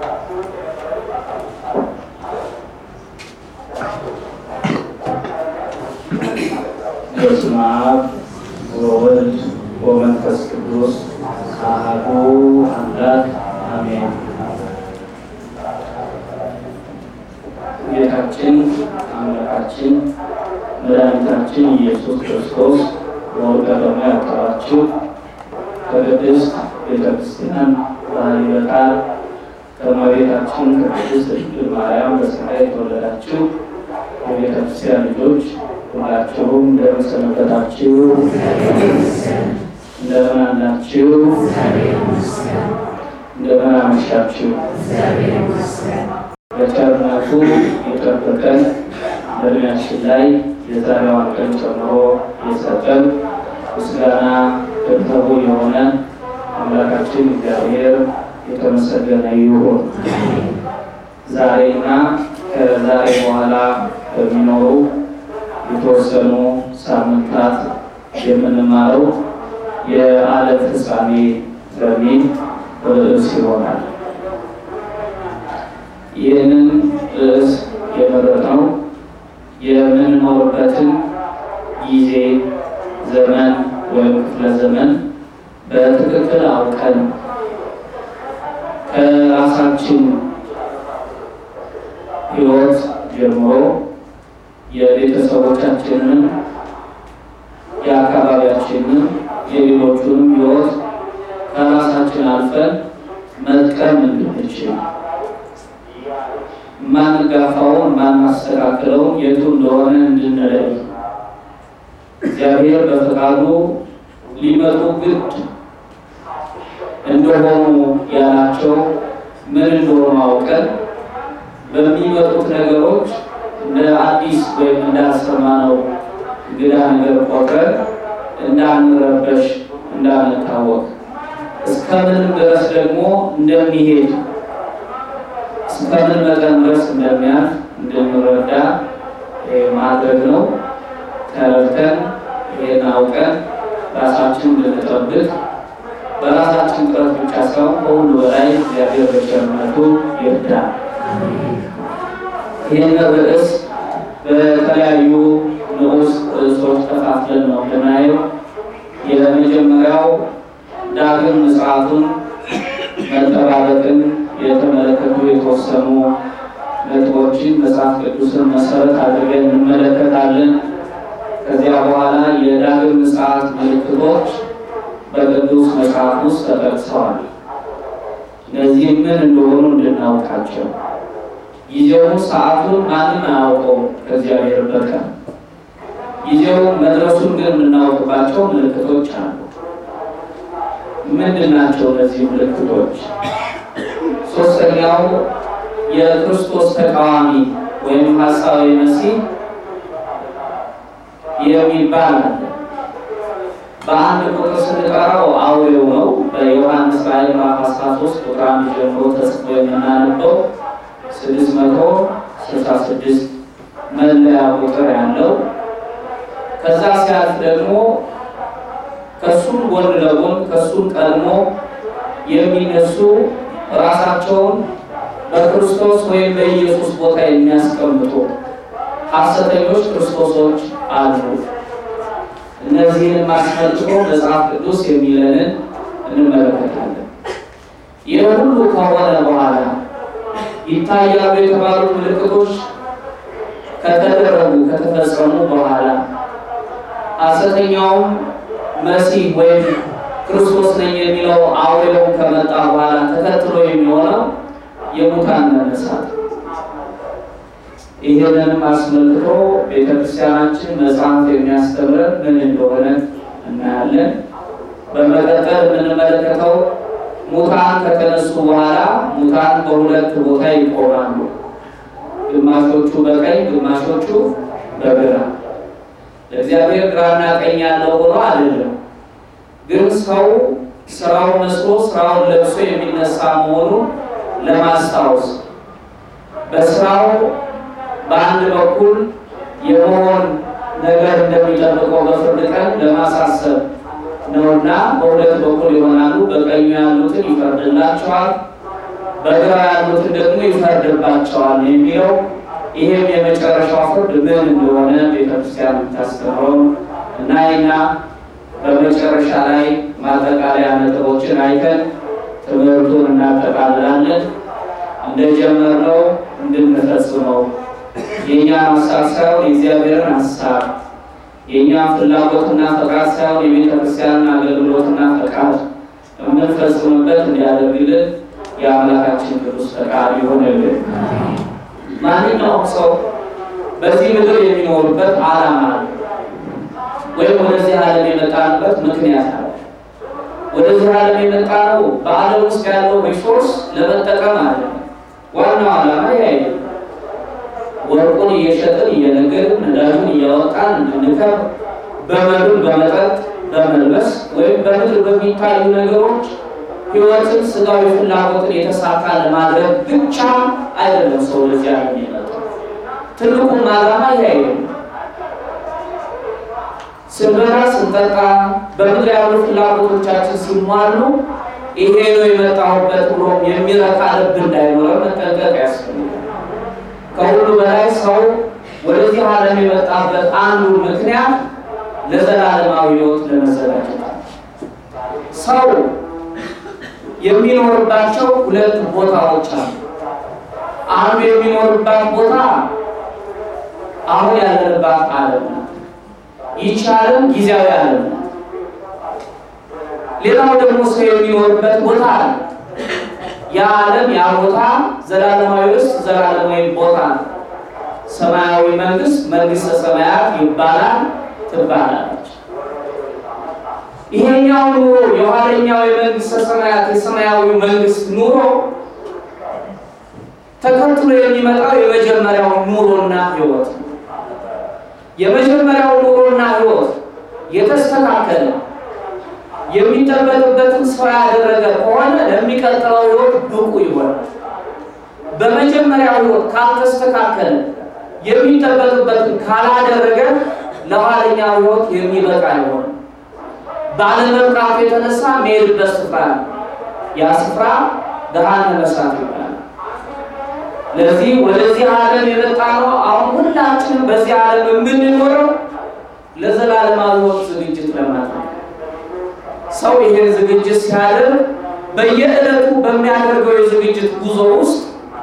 በስመ አብ ወወልድ ወመንፈስ ቅዱስ አሐዱ አምላክ አሜን። ጌታችን አምላካችን መድኃኒታችን ኢየሱስ ክርስቶስ ወልደ በሰማይ ያጠራችሁ ከቅድስት ቤተክርስቲያን ባህሪተ ቃል ከእመቤታችን ከቅድስት ድንግል ማርያም በሰማይ የተወለዳችሁ የቤተክርስቲያን ልጆች ሁላችሁም እንደምን ሰነበታችሁ? እንደምን አላችሁ? እንደምን አመሻችሁ? በቸርነቱ የጠበቀን በእድሜያችን ላይ የዛሬዋን ቀን ጨምሮ የሰጠን ምስጋና ገንዘቡ የሆነ አምላካችን እግዚአብሔር የተመሰገነ ይሁን። ዛሬና ከዛሬ በኋላ በሚኖሩ የተወሰኑ ሳምንታት የምንማረው የዓለም ፍጻሜ በሚል ርዕስ ይሆናል። ይህንን ርዕስ የመረጥነው የምንኖርበትን ጊዜ ዘመን ወይም ክፍለ ዘመን በትክክል አውቀን ከራሳችን ሕይወት ጀምሮ የቤተሰቦቻችንን፣ የአካባቢያችንን፣ የሌሎቹንም ሕይወት ከራሳችን አልፈን መጥቀም እንድንችል ማንጋፋውን ማናስተካክለውን የቱ እንደሆነ እንድንለይ እግዚአብሔር በፈቃዱ ሊመጡ ግድ እንደሆኑ ያላቸው ምን እንደሆኑ አውቀን በሚመጡት ነገሮች እንደ አዲስ ወይም እንዳልሰማነው እንግዳ ነገር ቆጥረን እንዳንረበሽ፣ እንዳንታወቅ እስከምንም ድረስ ደግሞ እንደሚሄድ እስከምን መጠን ድረስ እንደሚያልፍ እንድንረዳ ማድረግ ነው። ተረድተን ይህን አውቀን ራሳችን እንድንጠብቅ በራሳችን ጥረት ብቻ ሳይሆን ከሁሉ በላይ እግዚአብሔር በቸርነቱ ይርዳል። ይህን ርዕስ በተለያዩ ንዑስ ርዕሶች ከፋፍለን ነው የምናየው። የመጀመሪያው ዳግም ምጽአቱን መጠባበቅን የተመለከቱ የተወሰኑ ነጥቦችን መጽሐፍ ቅዱስን መሰረት አድርገን እንመለከታለን። ከዚያ በኋላ የዳግም ምጽአት ምልክቶች በቅዱስ መጽሐፍ ውስጥ ተጠቅሰዋል። እነዚህ ምን እንደሆኑ እንድናውቃቸው፣ ጊዜውን ሰዓቱን ማንም አያውቀውም ከእግዚአብሔር በቀር። ጊዜው መድረሱን ግን የምናውቅባቸው ምልክቶች አሉ። ምንድን ናቸው እነዚህ ምልክቶች? ሶስተኛው የክርስቶስ ተቃዋሚ ወይም ሐሳዊ መሲህ የሚባል አለ። በአንድ ቁጥር ስንጠራው አውሬው ነው። በዮሐንስ ራዕይ ምዕራፍ 13 ቁጥር 1 ጀምሮ ተጽፎ የምናነበው 666 መለያ ቁጥር ያለው። ከዛ ሲያልፍ ደግሞ ከሱም ጎን ለጎን ከሱም ቀድሞ የሚነሱ ራሳቸውን በክርስቶስ ወይም በኢየሱስ ቦታ የሚያስቀምጡ ሐሰተኞች ክርስቶሶች አሉ። እነዚህን ማስመልክቶ መጽሐፍ ቅዱስ የሚለንን እንመለከታለን። ይህ ሁሉ ከሆነ በኋላ ይታያሉ የተባሉት ምልክቶች ከተደረጉ ከተፈጸሙ በኋላ ሐሰተኛውም መሲህ ወይም ክርስቶስ ነኝ የሚለው አውሬው ከመጣ በኋላ ተከትሎ የሚሆነው የሙታን መነሳት። ይህንንም አስመልክቶ ቤተክርስቲያናችን መጽሐፍ የሚያስተምረን ምን እንደሆነ እናያለን። በመቀጠል የምንመለከተው ሙታን ከተነሱ በኋላ ሙታን በሁለት ቦታ ይቆማሉ። ግማሾቹ በቀኝ ግማሾቹ በግራ። ለእግዚአብሔር ግራና ቀኝ ያለው ሆኖ አይደለም፣ ግን ሰው ስራውን መስሎ ስራውን ለብሶ የሚነሳ መሆኑን ለማስታወስ በስራው በአንድ በኩል የመሆን ነገር እንደሚጠብቀው በፍርድ ቀን ለማሳሰብ ነውና በሁለት በኩል ይሆናሉ። በቀኙ ያሉትን ይፈርድላቸዋል፣ በግራ ያሉትን ደግሞ ይፈርድባቸዋል የሚለው ይሄም የመጨረሻው ፍርድ ምን እንደሆነ ቤተክርስቲያን ታስተምረው እና እኛ በመጨረሻ ላይ ማጠቃለያ ነጥቦችን አይተን ትምህርቱን እናጠቃልላለን። እንደጀመርነው እንድንፈጽመው የኛ ሐሳብ ሳይሆን የእግዚአብሔርን ሐሳብ የኛ ፍላጎትና ፈቃድ ሳይሆን የቤተክርስቲያንን አገልግሎትና ፈቃድ የምንፈጽምበት እንዲያደርግልን የአምላካችን ቅዱስ ፈቃድ ይሁንልን። ማንኛውም ሰው በዚህ ምድር የሚኖርበት ዓላማ አለ ወይም ወደዚህ ዓለም የመጣንበት ምክንያት አለ። ወደዚህ ዓለም የመጣነው በዓለም ውስጥ ያለው ሪሶርስ ለመጠቀም አይደለም። ዋናው ዓላማ ይሄ አይደለም። ወርቁን እየሸጥን እየነገድን ነዳጁን እያወጣን እንድንከብ በመብል በመጠጥ በመልበስ ወይም በምድር በሚታዩ ነገሮች ሕይወትን ስጋዊ ፍላጎትን የተሳካ ለማድረግ ብቻ አይደለም ሰው ወደዚህ ዓለም የመጣው። ትልቁም ዓላማ ይሄ አይደለም። ስንበላ ስንጠጣ በምድር ያሉ ፍላጎቶቻችን ሲሟሉ ይሄ ነው የመጣሁበት ብሎ የሚረካ ልብ እንዳይኖረን መጠንቀቅ ያስፈልጋል። ከሁሉ በላይ ሰው ወደዚህ ዓለም የመጣበት አንዱ ምክንያት ለዘላለማዊ ሕይወት ለመዘጋጀት ነው። ሰው የሚኖርባቸው ሁለት ቦታዎች አሉ። አንዱ የሚኖርባት ቦታ አሁን ያለንባት ዓለም ናት። ይቻለም ጊዜያዊ ዓለም ናት። ሌላው ደግሞ ሰው የሚኖርበት ቦታ አለ። ያ ዓለም ያ ቦታ ዘላለማዊ ውስጥ ዘላለማዊ ቦታ ነው። ሰማያዊ መንግስት መንግስተ ሰማያት ይባላል ትባላለች። ይሄኛው ኑሮ የኋለኛው የመንግስተ ሰማያት የሰማያዊ መንግስት ኑሮ ተከትሎ የሚመጣው የመጀመሪያው ኑሮና ህይወት ነው። የመጀመሪያው ኑሮና ህይወት የተስተካከለ የሚጠበቅበትን ስራ ያደረገ ከሆነ ለሚቀጥለው ህይወት ብቁ ይሆናል። በመጀመሪያው ህይወት ካልተስተካከለ የሚጠበቅበትን ካላደረገ ለኋለኛው ህይወት የሚበቃ ይሆናል። ባለመብቃቱ የተነሳ የሚሄድበት ስፍራ ነው። ያ ስፍራ ገሃነመ እሳት ይባላል። ለዚህ ወደዚህ ዓለም የመጣነው አሁን ሁላችንም በዚህ ዓለም የምንኖረው ለዘላለማዊ ህይወት ዝግጅት ለማድረግ ሰው ይሄን ዝግጅት ሲያደርግ በየዕለቱ በሚያደርገው የዝግጅት ጉዞ ውስጥ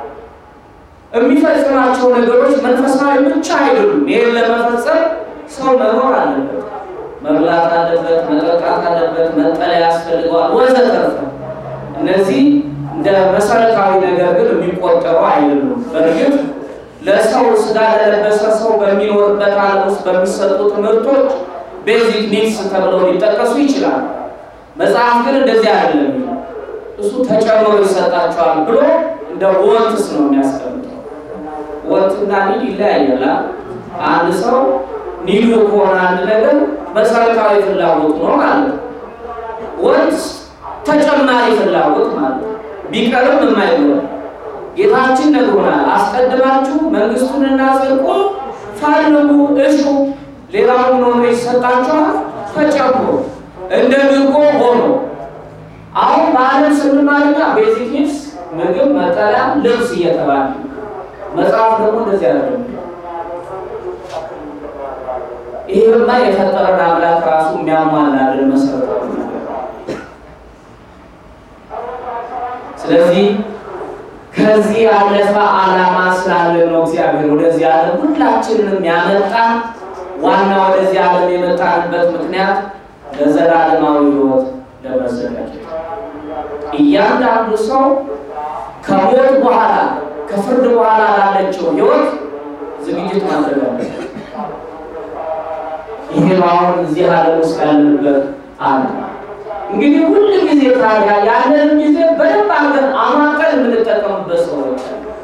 የሚፈጽማቸው ነገሮች መንፈሳዊ ብቻ አይደሉም። ይሄን ለመፈጸም ሰው መኖር አለበት፣ መብላት አለበት፣ መጠጣት አለበት፣ መጠለያ ያስፈልገዋል ወዘተርፈ። እነዚህ እንደ መሰረታዊ ነገር ግን የሚቆጠሩ አይደሉም። በእርግጥ ለሰው ስጋ ለለበሰ ሰው በሚኖርበት ዓለም ውስጥ በሚሰጡ ትምህርቶች ቤዚክ ኒድስ ተብለው ሊጠቀሱ ይችላል። መጽሐፍ ግን እንደዚህ አይደለም። እሱ ተጨምሮ ይሰጣቸዋል ብሎ እንደ ወንትስ ነው የሚያስቀምጠው። ወንትና ኒድ ይለያያል። አንድ ሰው ኒዱ ከሆነ አንድ ነገር መሰረታዊ ፍላጎት ነው ማለት ነው። ወንት ተጨማሪ ፍላጎት ማለት ነው። ቢቀርም የማይሆን ጌታችን ነግሮናል። አስቀድማችሁ መንግስቱንና ጽድቁን ፈልጉ እሹ፣ ሌላውን ሆኖ ይሰጣችኋል ተጨምሮ እንደ ድርጎ ሆኖ። አሁን በዓለም ስንማርና ቤዚክ ኒድስ ምግብ፣ መጠለያ፣ ልብስ እየተባለ መጽሐፍ ደግሞ እንደዚህ አይደለም። ይሄማ የፈጠረን አምላክ ራሱ የሚያሟላልን መሰረታዊ ነገር። ስለዚህ ከዚህ ያለፈ ዓላማ ስላለ ነው እግዚአብሔር ወደዚህ ዓለም ሁላችንንም ያመጣን። ዋና ወደዚህ ዓለም የመጣንበት ምክንያት ለዘላለማዊ ሕይወት ለመዘጋጀት። እያንዳንዱ ሰው ከሞት በኋላ ከፍርድ በኋላ ላለችው ሕይወት ዝግጅት ማድረግ አለበት። ይሄ አሁን እዚህ ዓለም ውስጥ ያለንበት አለ። እንግዲህ ሁሉ ጊዜ ታዲያ ያለን ጊዜ በደንብ አድርገን አማቀን የምንጠቀምበት ሰዎች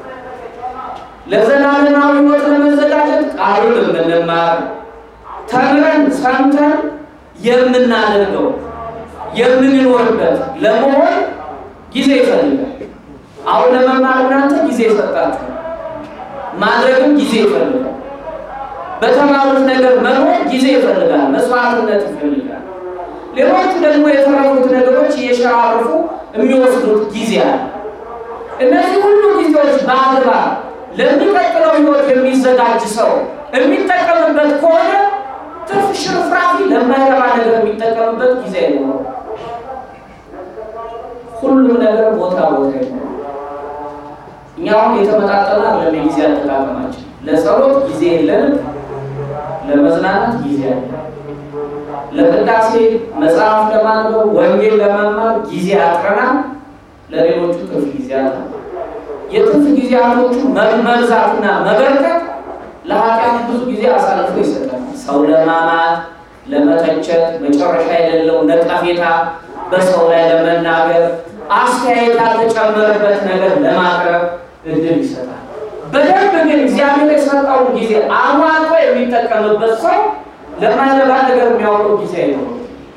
ለዘላለማዊ ሕይወት ለመዘጋጀት ቃሉን የምንማር ተምረን ሰምተን የምናደርገው የምንኖርበት ለመሆን ጊዜ ይፈልጋል። አሁን ለመማር እናንተ ጊዜ ይሰጣችሁ፣ ማድረግም ጊዜ ይፈልጋል። በተማሩት ነገር መኖር ጊዜ ይፈልጋል፣ መስዋዕትነት ይፈልጋል። ሌሎች ደግሞ የተረፉት ነገሮች እየሸራረፉ የሚወስዱት ጊዜ አለ። እነዚህ ሁሉ ጊዜዎች በአግባብ ለሚቀጥለው ሕይወት የሚዘጋጅ ሰው የሚጠቀምበት ከሆነ ትርፍ ሽርፍራፊ ለማይረባ ነገር የሚጠቀምበት ጊዜ ነው። ሁሉም ነገር ቦታ ቦታ ነው። እኛው የተመጣጠና ለጊዜ አጠቃቀማችን ለጸሎት ጊዜ የለንም፣ ለመዝናናት ጊዜ አለ፣ ለቅዳሴ መጽሐፍ ለማንበብ ወንጌል ለመማር ጊዜ አጥረናል፣ ለሌሎቹ ትርፍ ጊዜ አለ። የትርፍ ጊዜያቶቹ መብዛትና መበርከት ለኃጢአት ብዙ ጊዜ አሳልፎ ይሰጣል። ሰው ለማማት፣ ለመተቸት፣ መጨረሻ የሌለው ነቀፌታ በሰው ላይ ለመናገር፣ አስተያየት ያልተጨመረበት ነገር ለማቅረብ እድል ይሰጣል። በደንብ ግን እግዚአብሔር የሰጠውን ጊዜ አሟጦ የሚጠቀምበት ሰው ለማይረባ ነገር የሚያወጣው ጊዜ አይኖርም።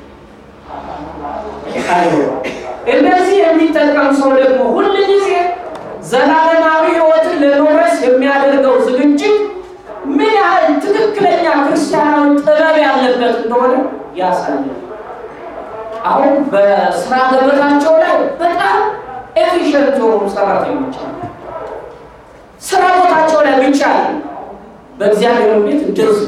እንደዚህ የሚጠቀም ሰው ደግሞ ሁል ጊዜ ዘላለማዊ ሕይወትን ለመውረስ የሚያደርገው ዝግጅት ምን ያህል ትክክለኛ ክርስቲያናዊ ጥበብ ያለበት እንደሆነ ያሳያል። አሁን በስራ ገበታቸው ላይ በጣም ኤፊሽንት የሆኑ ሰራተኞች አሉ። ስራ ቦታቸው ላይ ብቻ በእግዚአብሔር ቤት እንደዚህ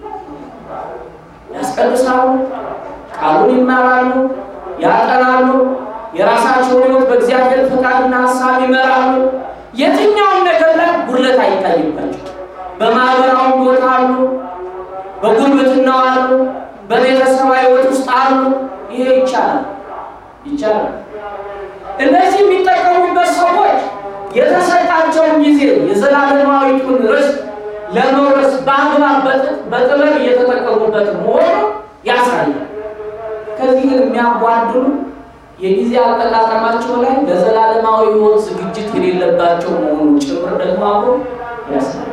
ያስቀድሳሉ፣ ቃሉን ይማራሉ፣ ያጠናሉ፣ የራሳቸውን ሕይወት በእግዚአብሔር ፈቃድና ሐሳብ ይመራሉ። የትኛውም ነገር ላይ ጉድለት አይታይባቸው። በማህበራዊ ቦታ አሉ፣ በጉርብትናው አሉ፣ በቤተሰባዊ ሕይወት ውስጥ አሉ። ይሄ ይቻላል። እነዚህ የሚጠቀሙበት ሰዎች የተሰጣቸውን ጊዜ የዘላለማዊቱን ርስት ለመውረስ በአግባብ በጥበብ እየተጠቀሙበት መሆኑ ያሳያል። ከዚህ ግን የሚያጓድሉ የጊዜ አጠቃቀማቸው ላይ ለዘላለማዊ ሕይወት ዝግጅት የሌለባቸው መሆኑ ጭምር ደግሞ አብሮ ያሳያል።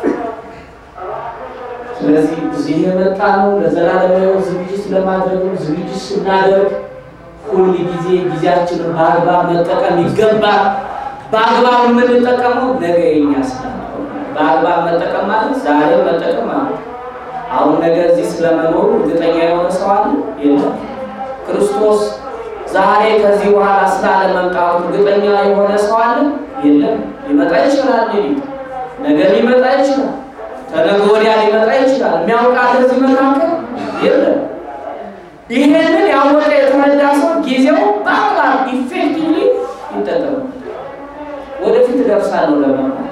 ስለዚህ እዚህ የመጣ ነው ለዘላለማዊ ዝግጅት ለማድረግ ዝግጅት ስናደርግ ሁሉ ጊዜ ጊዜያችንን በአግባብ መጠቀም ይገባል። በአግባብ የምንጠቀመው ነገ የኛ ስለሆነ በአግባብ መጠቀም ማለት ዛሬ መጠቀም ማለት አሁን ነገ እዚህ ስለመኖሩ እርግጠኛ የሆነ ሰው አለ? የለም። ክርስቶስ ዛሬ ከዚህ በኋላ ስላለ መምጣቱ እርግጠኛ የሆነ ሰው አለ? የለም። ሊመጣ ይችላል፣ ነገ ሊመጣ ይችላል፣ ተነገ ወዲያ ሊመጣ ይችላል። የሚያውቃል እዚህ መካከል የለም። ይሄንን ያወቀ የተረዳ ሰው ጊዜው በአግባብ ኢፌክቲቭሊ ይጠቀማል። ወደፊት ደርሳለሁ ለማለት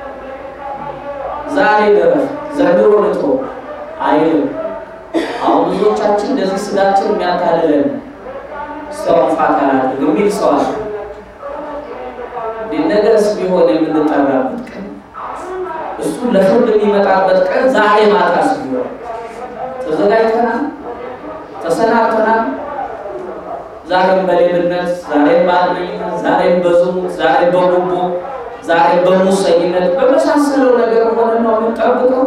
ዛሬ ደረስ ዘንድሮ ልቶ አይልም። አሁን ብዙዎቻችን እንደዚህ ስጋችን የሚያታልለን ሰው ፋታላት የሚል ሰው አለ። ነገርስ ቢሆን የምንጠራበት ቀን እሱ ለፍርድ የሚመጣበት ቀን ዛሬ ማታ ሲሆን ተዘጋጅተናል፣ ተሰናድተናል። ዛሬም በሌብነት፣ ዛሬም በአድመኝነት፣ ዛሬም በዝሙት፣ ዛሬም በጉቦ፣ ዛሬም በሙሰኝነት በመሳሰለው ነገር ሆነ ነው የምንጠብቀው።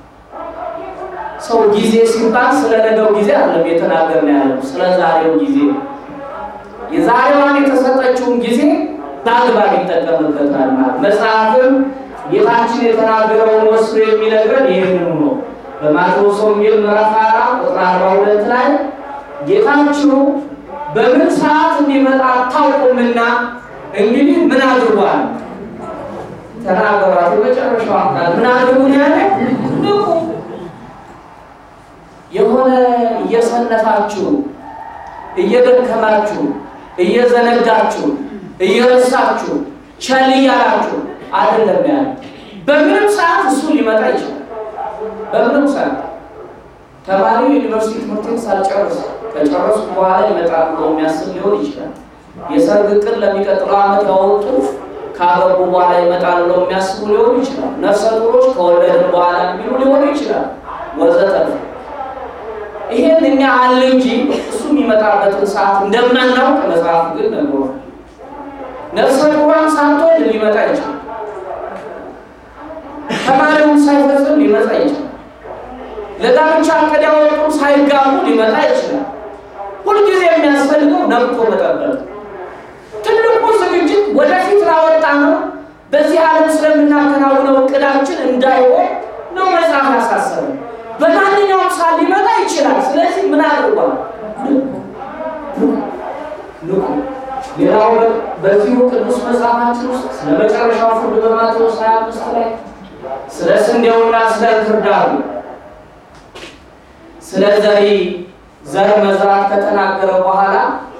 ሰው ጊዜ ሲባል ስለ ነገው ጊዜ አይደለም የተናገርን ያለው፣ ስለ ዛሬው ጊዜ። የዛሬዋን የተሰጠችውን ጊዜ በአግባብ ይጠቀምበታል ማለት መጽሐፍም ጌታችን የተናገረውን ወስዶ የሚነግረን ይህንኑ ነው። በማቴዎስ ወንጌል ምዕራፍ 4 ቁጥር 42 ላይ ጌታችሁ በምን ሰዓት እንዲመጣ አታውቁምና እንግዲህ ምን አድርጓል ተናገሯል። በመጨረሻው ቃል ምን አድርጉ ያለ ንቁ። የሆነ እየሰነፋችሁ እየደከማችሁ እየዘነጋችሁ እየረሳችሁ ቸል ያላችሁ አይደለም ያለ። በምንም ሰዓት እሱ ሊመጣ ይችላል። በምንም ሰዓት ተማሪው ዩኒቨርሲቲ ትምህርት ሳይጨርስ ከጨረሱ በኋላ ይመጣል ብሎ የሚያስብ ሊሆን ይችላል። የሰርግ ዕቅድ ለሚቀጥለው ዓመት ያወጡ ካገቡ በኋላ ይመጣል ብሎ የሚያስቡ ሊሆን ይችላል። ነፍሰ ጡሮች ከወለዱ በኋላ የሚሉ ሊሆን ይችላል ወዘተርፈ። ይሄን እኛ አለ እንጂ እሱ የሚመጣበትን ሰዓት እንደምናውቅ መጽሐፉ ግን ነግሮናል። ነፍሰ ጡሯን ሳትወልድ ሊመጣ ይችላል። ተማሪውን ሳይፈጽም ሊመጣ ይችላል። ለጋብቻ ዕቅድ ያወጡ ሳይጋቡ ሊመጣ ይችላል። ሁልጊዜ የሚያስፈልገው ነቅቶ መጠበቅ። ትልቁ ዝግጅት ወደፊት ላወጣ ነው በዚህ ዓለም ስለምናከናውነው ዕቅዳችን እንዳይሆን ነው መጽሐፍ ያሳሰበው። በማንኛውም ሰዓት ሊመጣ ይችላል። ስለዚህ ምን አድርጓል? ሌላው በዚሁ ቅዱስ መጽሐፋችን ውስጥ ስለ መጨረሻው ፍርድ በማቴዎስ 25 ላይ ስለ ስንዴውና ስለ እንክርዳዱ ስለ ዘር መዝራት ከተናገረ በኋላ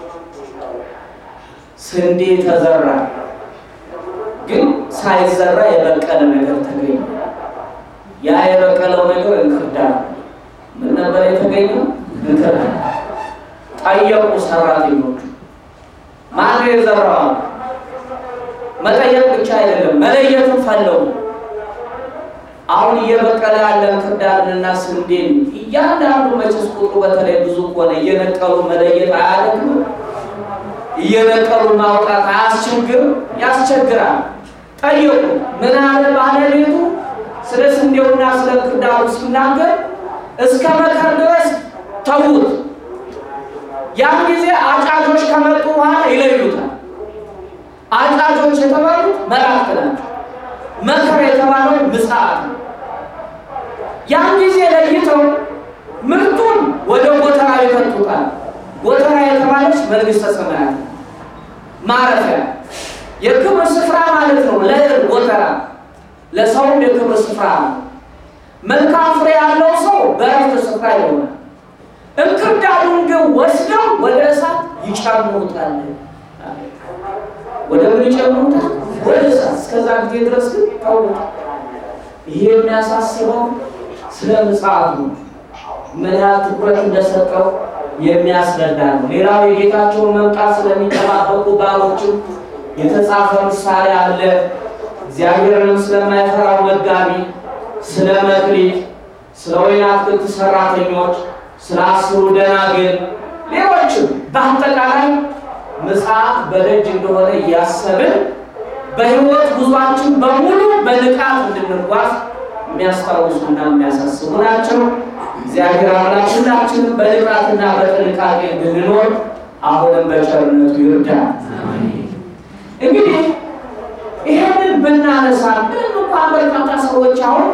ስንዴ ተዘራ፣ ግን ሳይዘራ የበቀለ ነገር ተገኘ። ያ የበቀለው ነገር እንክርዳድ። ምን ነበር የተገኘው? እንክርዳድ። ጠየቁ ሰራተኞቹ፣ ማን የዘራው? መጠየቅ ብቻ አይደለም መለየቱን ፈለጉ። አሁን እየበቀለ ያለ እንክርዳድንና ስንዴን እያንዳንዱ መቼስ ቁጥሩ በተለይ ብዙ ሆነ እየነቀሉ መለየት አያደርግም? እየነቀሉ ማውጣት አያስቸግርም? ያስቸግራል። ጠየቁ። ምን አለ ባለቤቱ? ስለ ስንዴውና ስለ እንክርዳዱ ሲናገር እስከ መከር ድረስ ተዉት። ያን ጊዜ አጫጆች ከመጡ በኋላ ይለዩታል። አጫጆች የተባሉት መላእክት ናቸው። መከር የተባለው ምጽአት ነው። ያን ጊዜ ለይተው ምርቱን ወደ ጎተራ ይከቱታል። ጎተራ የተባለች መንግስተ ሰማያት ማረፊያ የክብር ስፍራ ማለት ነው። ለጎተራ ለሰው የክብር ስፍራ ነው። መልካም ፍሬ ያለው ሰው በረፍት ስፍራ ይሆናል። እንክርዳዱን ግን ወስደው ወደ እሳት ይጨምሩታል። ወደ ምን ይጨምሩታል? ወደ እሳት። እስከዛ ጊዜ ድረስ ግን ታውቁ። ይሄ የሚያሳስበው ስለ ምጽአቱ ምን ያህል ትኩረት እንደሰጠው የሚያስረዳ ነው። ሌላው የጌታቸውን መምጣት ስለሚጠባበቁ ባሮችም የተጻፈ ምሳሌ አለ። እግዚአብሔርንም ስለማይፈራው መጋቢ፣ ስለ መክሊት፣ ስለ ወይን አትክልት ሰራተኞች፣ ስለ 10 ደናግል፣ ሌሎችም በአጠቃላይ ምጽአት በደጅ እንደሆነ እያሰብን በሕይወት ጉዟችን በሙሉ በንቃት እንድንጓዝ የሚያስታውሱና የሚያሳስቡ ናቸው። እግዚአብሔር አምላክ ሁላችንም በንቃትና በጥንቃቄ እንድንኖር አሁንም በቸርነቱ ይርዳል። እንግዲህ ይሄንን ብናነሳ ምንም እንኳን በርካታ ሰዎች አሁን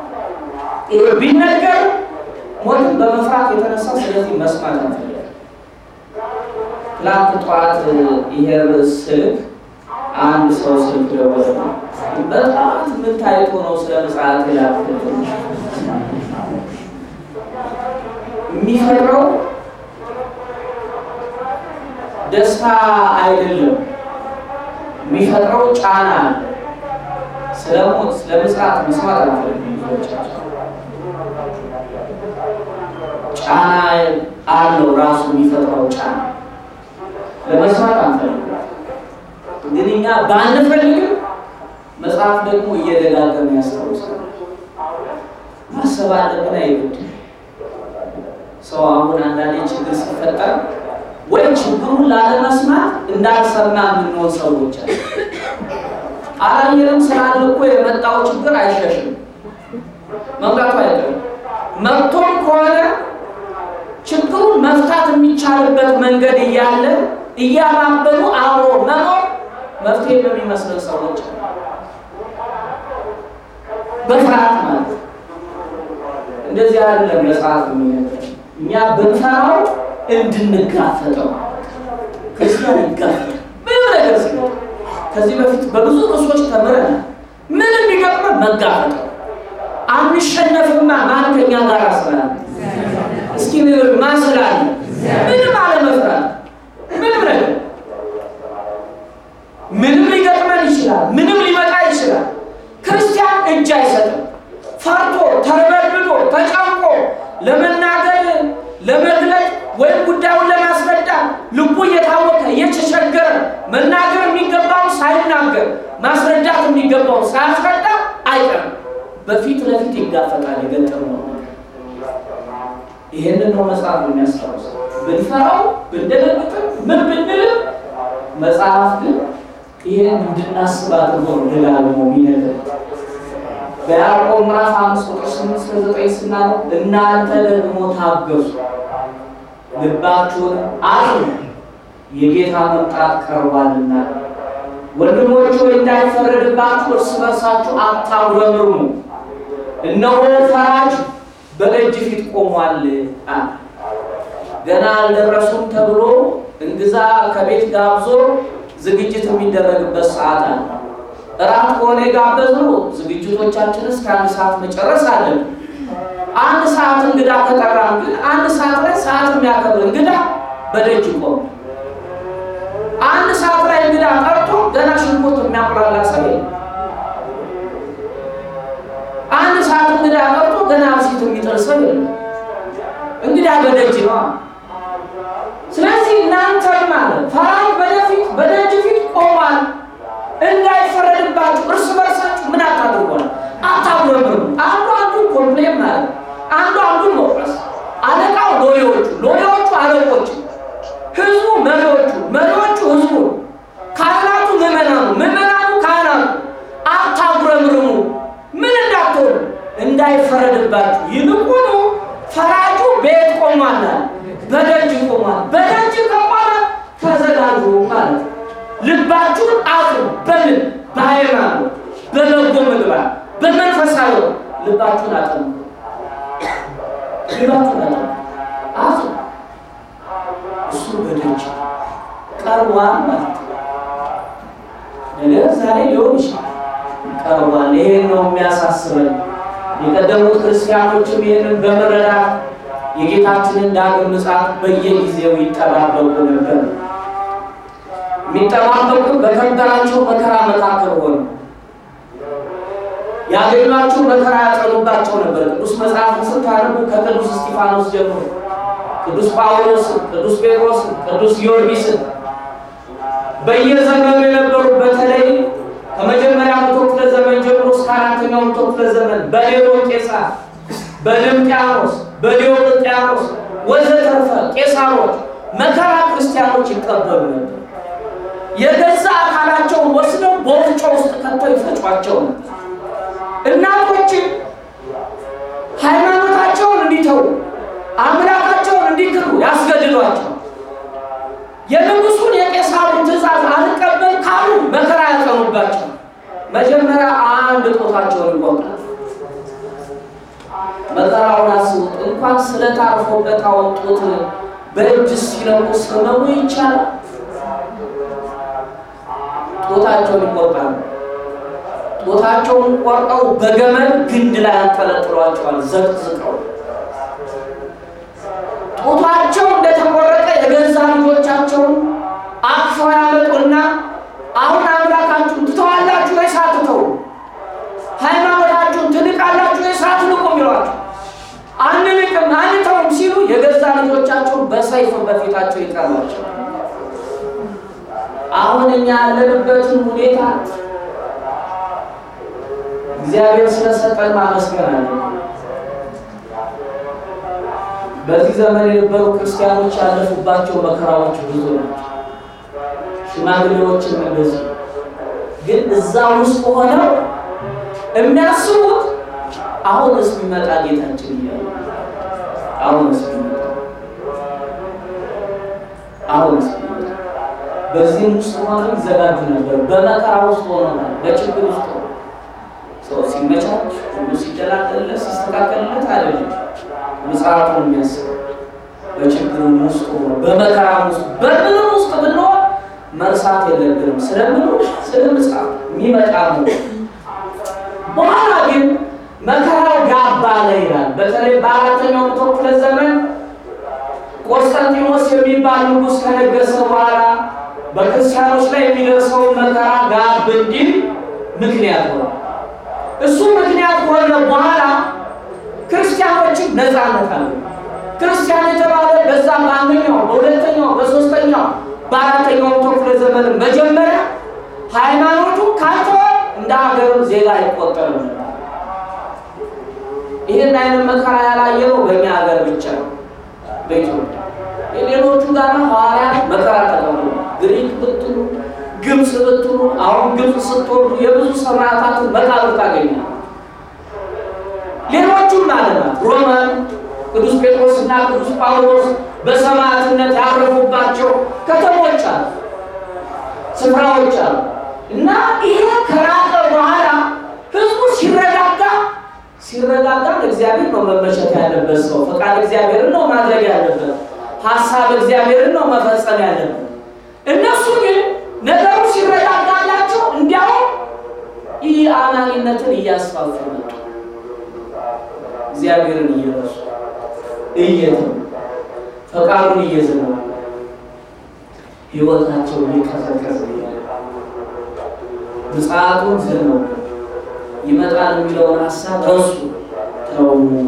ቢነገር ሞትን በመፍራት የተነሳ ስለዚህ መስማት አንፈልግም። ትላንት ጠዋት ይሄ ስልክ አንድ ሰው ስልክ ደወለ። በጣም ምን ታይቶ ነው ስለ ምጽአት ይላል። የሚፈራው ደስታ አይደለም፣ የሚፈጥረው ጫና አለ። ስለሞት ስለምጽአት መስማት አንፈልግም። ጫና አለው ራሱ የሚፈጥረው ጫና ለመስማት አንፈልግም። ግን እኛ ባንፈልግም መጽሐፍ ደግሞ እየደጋገመ ያስታውሳል። ማሰብ አለብን። አይግድ ሰው አሁን አንዳንዴ ችግር ሲፈጠር ወይ ችግሩን ላለመስማት እንዳልሰማ የምንሆን ሰዎች አሉ። አላየንም ስላለ እኮ የመጣው ችግር አይሸሽም፣ መምጣቱ አይቀርም። መጥቶም ከሆነ ችግሩን መፍታት የሚቻልበት መንገድ እያለ እያባበሉ አብሮ መኖር መፍትሄ በሚመስለን ሰዎች በፍርሃት ማለት እንደዚህ አይደለም። መጽሐፍ የሚነግረን እኛ ብንፈራው እንድንጋፈጠው ክርስቲያን ይጋፈጥ ምን ነገር ሲሆን ከዚህ በፊት በብዙ ርዕሶች ተምረናል። ምንም ቢገጥመን መጋፈጥ አንሸነፍማ። ማን ከኛ ጋር ስላለ እስኪ ማን ስላለ ምንም አለመፍራት ምንም ነገር ምንም ሊገጥመን ይችላል። ምንም ሊመጣ ይችላል። ክርስቲያን እጅ አይሰጥም። ፈርቶ ተርበድብዶ ተጨንቆ ለመናገር ለመግለጥ ወይም ጉዳዩን ለማስረዳት ልቡ እየታወቀ እየተቸገረ መናገር የሚገባው ሳይናገር ማስረዳት የሚገባው ሳያስረዳ አይቀርም። በፊት ለፊት ይጋፈጣል። የገጠመው ይሄንን ነው መጽሐፍ የሚያስታውሰው። ብንፈራው ብንደነግጥም ምን ብንልም መጽሐፍ ግን ይሄን እንድናስብ አድርጎ ደጋግሞ የሚነግረን በያዕቆብ ምዕራፍ 5:8-9 ስናነብ እናንተ ደግሞ ታገሱ፣ ልባችሁን አጽኑ፣ የጌታ መምጣት ቀርቧልና። ወንድሞች ሆይ እንዳይፈረድባችሁ እርስ በርሳችሁ አታጉረምርሙ፣ እነሆ ፈራጅ በደጅ ፊት ቆሟል። ገና አልደረሱም ተብሎ እንግዛ ከቤት ጋብዞ ዝግጅት የሚደረግበት ሰዓት አለ። እራት ከሆነ የጋበዝነው ዝግጅቶቻችን እስከ 1 ሰዓት መጨረስ አለን። 1 ሰዓት እንግዳ ከጠራን ግን 1 ሰዓት ላይ ሰዓት የሚያከብር እንግዳ በደጅ ቆም። 1 ሰዓት ላይ እንግዳ ጠርቶ ገና ሽንኩርት የሚያቆላላ ሰው የለም። 1 ሰዓት እንግዳ ጠርቶ ገና አብሲት የሚጥል ሰው የለም። እንግዳ በደጅ ነው። ስለዚህ እናንተ ማለት ፈራጅ በደጅ ፊት ቆሟል። እንዳይፈረድባችሁ እርስ በርሳችሁ ምን አታድርጓል? አታጉረምሩ። አንዱ ኮምፕሌን ማለት አንዱ መውቀስ፣ አለቃው ሎሌዎቹ አለቆች፣ ህዝቡ መሪዎቹ ህዝቡ፣ ካህናቱ ምዕመናኑ ካህናቱ። አታጉረምሩ። ምን እንዳትሆኑ እንዳይፈረድባችሁ። ይልቁኑ ፈራጁ ቤት ቆሟል፣ በደጅ ቆሟል። በደጅ ከቆመ ተዘጋጁ ማለት ልባችሁን አጥሩ። በምን? በሃይማኖት፣ በበጎ ምግባር፣ በመንፈሳዊ ልባችሁን አጥሩ። አጥሩ። እሱ በደጅ ቀርቧል ማለት ነገር ዛሬ ሊሆን ይችላል። ቀርቧል። ይሄን ነው የሚያሳስበን። የቀደሙት ክርስቲያኖችም ይሄንን በመረዳት የጌታችንን ዳግም ምጽአት በየጊዜው ይጠባበቁ ነበር። የሚጠባበቁት በከበራቸው መከራ መካከል ሆነ ያገኟቸው መከራ ያጸኑባቸው ነበር። ቅዱስ መጽሐፍን ስታነቡ ከቅዱስ እስጢፋኖስ ጀምሮ ቅዱስ ጳውሎስ፣ ቅዱስ ጴጥሮስ፣ ቅዱስ ጊዮርጊስ በየዘመኑ የነበሩ በተለይ ከመጀመሪያው መቶ ክፍለ ዘመን ጀምሮ እስከ 4ኛው መቶ ክፍለ ዘመን በኔሮን ቄሳር፣ በድምጥያኖስ፣ በዲዮቅልጥያኖስ ወዘተርፈ ቄሳሮች መከራ ክርስቲያኖች ይቀበሉ ነበር። የገዛ አካላቸውን ወስደው በወፍጮ ውስጥ ከተው ይፈጯቸው ነበር። እናቶችን ሃይማኖታቸውን እንዲተው አምላካቸውን እንዲክዱ ያስገድዷቸው። የንጉሱን የቄሳሩን ትእዛዝ አልቀበል ካሉ መከራ ያጸኑባቸው። መጀመሪያ አንድ ጦታቸውን ይቆርጣል። መከራውን አስቡት። እንኳን ስለታርፎበት አወጡት በእጅ ሲለቁ ሰመሙ ይቻላል። ጦታቸውን ይቆርጣሉ። ጦታቸውን ቆርጠው በገመድ ግንድ ላይ አንጠለጥሏቸዋል ዘቅዝቀው። ጦታቸው እንደተቆረጠ የገዛ ልጆቻቸውን አቅፈው ያመጡና አሁን አምላካችሁን ትተዋላችሁ ወይስ አትተው? ሃይማኖታችሁን ትንቃላችሁ ወይስ አትንቁም ይሏቸው። አንንቅም አንተውም ሲሉ የገዛ ልጆቻቸውን በሰይፍ በፊታቸው ይቀርባቸው። አሁን እኛ ያለንበትን ሁኔታ እግዚአብሔር ስለሰጠን ማመስገን አለብን። በዚህ ዘመን የነበሩ ክርስቲያኖች ያለፉባቸው መከራዎች ብዙ ናቸው። ሽማግሌዎችም እንደዚህ። ግን እዛ ውስጥ ሆነው የሚያስቡት አሁንስ ቢመጣ ጌታችን እያሉ አሁንስ ቢመጣ በዚህ ውስጥ ሆነው ይዘጋጁ ነበር። በመከራ ውስጥ ሆነው በችግር ውስጥ ሆነው ሰው ሲመቻች ሁሉ ሲደላደልለት ሲስተካከልለት አይደለም ምጽአቱን የሚያስብ በችግር ውስጥ ሆኖ በመከራ ውስጥ በምንም ውስጥ ብንሆን መርሳት የለብንም ስለምኑ ስለምጽአት የሚመጣ ነው። በኋላ ግን መከራው ጋባ ላይ ይላል። በተለይ በ4ኛው መቶ ክፍለ ዘመን ቆስጠንጢኖስ የሚባል ንጉሥ ከነገሰ በኋላ በክርስቲያኖች ላይ የሚደርሰው መከራ ጋብ እንዲል ምክንያት ሆነ። እሱ ምክንያት ሆነ በኋላ ክርስቲያኖችን ነፃነት አለ። ክርስቲያን የተባለ በዛ በአንደኛው በሁለተኛው በሶስተኛው በአራተኛው መቶ ክፍለ ዘመን መጀመሪያ ሃይማኖቱ ካልተወ እንደ ሀገርም ዜጋ አይቆጠርም። ይሄን አይነት መከራ ያላየው በእኛ ሀገር ብቻ ነው። በኢትዮጵያ የሌሎቹ ጋር ሐዋርያት መከራ ተቀበሉ። ግሪክ ብትሉ ግብጽ ብትሉ አሁን ግብጽ ስትወርዱ የብዙ ሰማዕታትን መቃብር ታገኛለህ። ሌሎቹም ማለት ሮማን ቅዱስ ጴጥሮስ እና ቅዱስ ጳውሎስ በሰማዕትነት ያረፉባቸው ከተሞች አሉ፣ ስፍራዎች አሉ። እና ይሄ ከራቀ በኋላ ህዝቡ ሲረጋጋ እግዚአብሔር ነው መመሸት ያለበት። ሰው ፈቃድ እግዚአብሔርን ነው ማድረግ ያለበት። ሐሳብ እግዚአብሔርን ነው መፈጸም ያለበት። እነሱ ግን ነገሩ ሲረጋጋላቸው እንዲያው ኢአማኒነትን እያስፋፉ ነው። እግዚአብሔርን እየረሱ እየተው ፈቃዱን እየዘነጉ ሕይወታቸው እየቀዘቀዘ ምጽአቱን ዘነው ይመጣል የሚለውን ሐሳብ ረሱ ተው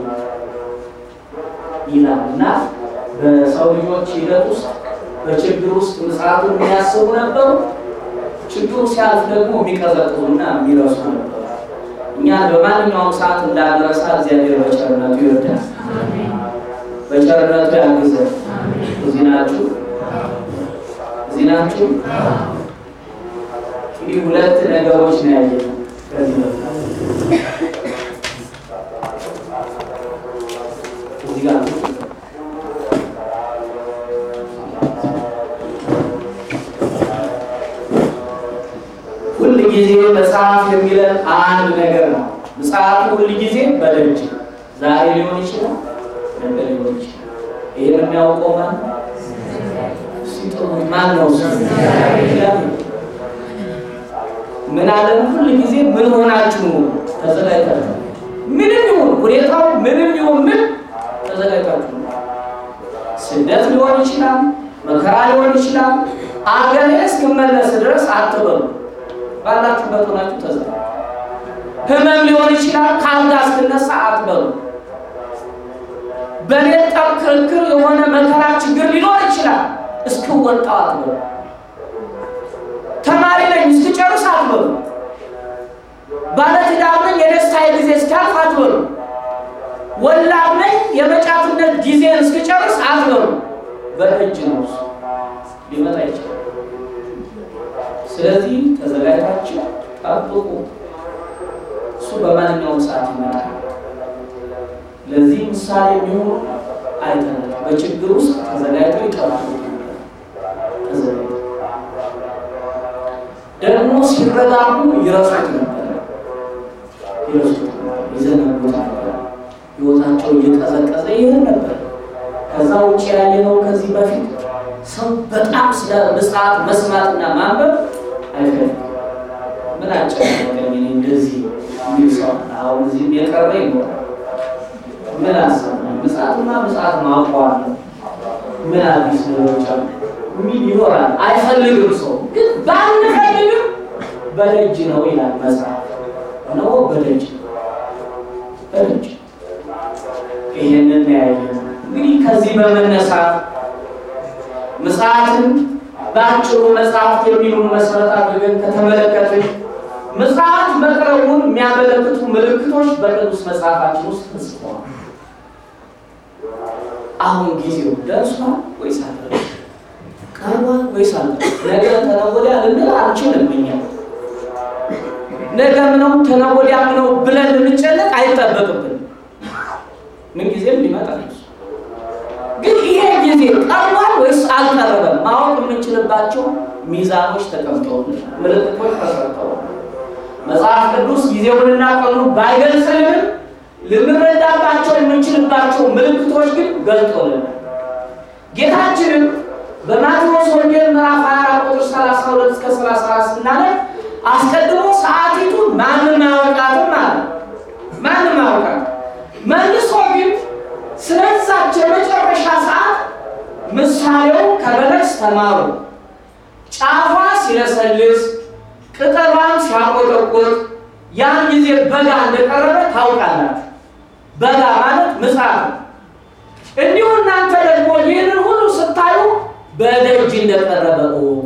ይላልና በሰው ልጆች ሂደት ውስጥ በችግር ውስጥ ምጽአቱን የሚያስቡ ነበሩ። ችግሩ ሲያልፍ ደግሞ የሚቀዘቅዙና የሚረሱ ነበሩ። እኛ በማንኛውም ሰዓት እንዳንረሳ እግዚአብሔር በቸርነቱ ይርዳል። በቸርነቱ ያግዘን። እዚህ ናችሁ። እንግዲህ ሁለት ነገሮች ነው ያየነው ከዚህ እዚህ ጋር ሁል ጊዜ መጽሐፍ የሚለን አንድ ነገር ነው። መጽሐፍ ሁል ጊዜ በደጅ ዛሬ ሊሆን ይችላል፣ ነገ ሊሆን ይችላል። ይሄን የሚያውቀው ማን ነው? ምን አለን? ሁል ጊዜ ምን ሆናችሁ ተዘጋጅታችሁ፣ ምንም ይሁን ሁኔታው፣ ምንም ይሁን ምን ተዘጋጅታችሁ። ስደት ሊሆን ይችላል፣ መከራ ሊሆን ይችላል። አገሬ እስክመለስ ድረስ አትበሉ። ባላችሁበት ሆናችሁ ተዘጋጁ። ህመም ሊሆን ይችላል፣ ካልጋ እስክነሳ አትበሉ። በሌላ ክርክር የሆነ መከራ ችግር ሊኖር ይችላል፣ እስክወጣው አትበሉ። ተማሪ ነኝ እስክጨርስ አትበሉ። ባለትዳር ነኝ የደስታዬ ጊዜ እስኪያልፍ አትበሉ። ወላድ ነኝ የመጫትነት ጊዜን እስክጨርስ አትበሉ። በደጅ ነው ሊመጣ ይችላል። ስለዚህ ተዘጋጅታችሁ ጠብቁ። እሱ በማንኛውም ሰዓት ይመጣል። ለዚህ ምሳሌ የሚሆኑ አይተናል። በችግር ውስጥ ተዘጋጅተው ይጠብቁ። ደግሞ ሲረጋጉ ይረሱት ነበር፣ ይዘነጉት ነበር። ሕይወታቸው እየቀዘቀዘ ይሄን ነበር። ከዛ ውጭ ያየነው ከዚህ በፊት ሰው በጣም ስለ ምጽአት መስማትና ማንበብ አይፈልግም። ምን አጨናነቀኝ እንደዚህ የሚል ሰው አሁን እዚህ የቀረ ይኖራል። ምን አሰብ ምጽአት ማውቀዋል፣ ምን አዲስ ነገሮች አሉ የሚል ይኖራል። አይፈልግም። ሰው ግን ባንፈልግም በደጅ ነው ይላል መጽሐፍ ነው። በደጅ ይሄንን ያየነው እንግዲህ ከዚህ በመነሳት ምጽአትን ባጭሩ መጽሐፍ የሚሉን መሰረት አድርገን ከተመለከትን ምጽአት መቅረቡን የሚያመለክቱ ምልክቶች በቅዱስ መጽሐፋችን ውስጥ ተጽፈዋል። አሁን ጊዜው ደርሷል ወይስ አልደረሰም? ቀርቧል ወይስ አልደረሰም? ነገ ተነገ ወዲያ ልንል አንችልም። እኛ ነገም ነው ተነገ ወዲያም ነው ብለን ልንጨነቅ አይጠበቅብንም። ምን ጊዜም ሊመጣ ነው። ግን ይሄ ጊዜ ቀርቧል ወይስ አልቀረበም ማወቅ የምንችልባቸው ሚዛኖች ተቀምጠውልናል፣ ምልክቶች ተሰርተዋል። መጽሐፍ ቅዱስ ጊዜውንና ቀኑን ባይገልጽልንም ልንረዳባቸው የምንችልባቸው ምልክቶች ግን ገልጦልናል። ጌታችንም በማቴዎስ ወንጌል ምዕራፍ 24 ቁጥር 32 እስከ 34 ስናነብ አስቀድሞ ሰዓቲቱን ማንም አያውቃትም አለ። ማንም አያውቃትም። መልሶ ግን ስለዛች የመጨረሻ ሰዓት ምሳሌው ከበለስ ተማሩ። ጫፏ ሲለሰልስ ቅጠሏም ሲያቆጠቁጥ ያን ጊዜ በጋ እንደቀረበ ታውቃላችሁ። በጋ ማለት ምጽአት ነው። እንዲሁ እናንተ ደግሞ ይህንን ሁሉ ስታዩ በደጅ እንደቀረበ እወቁ።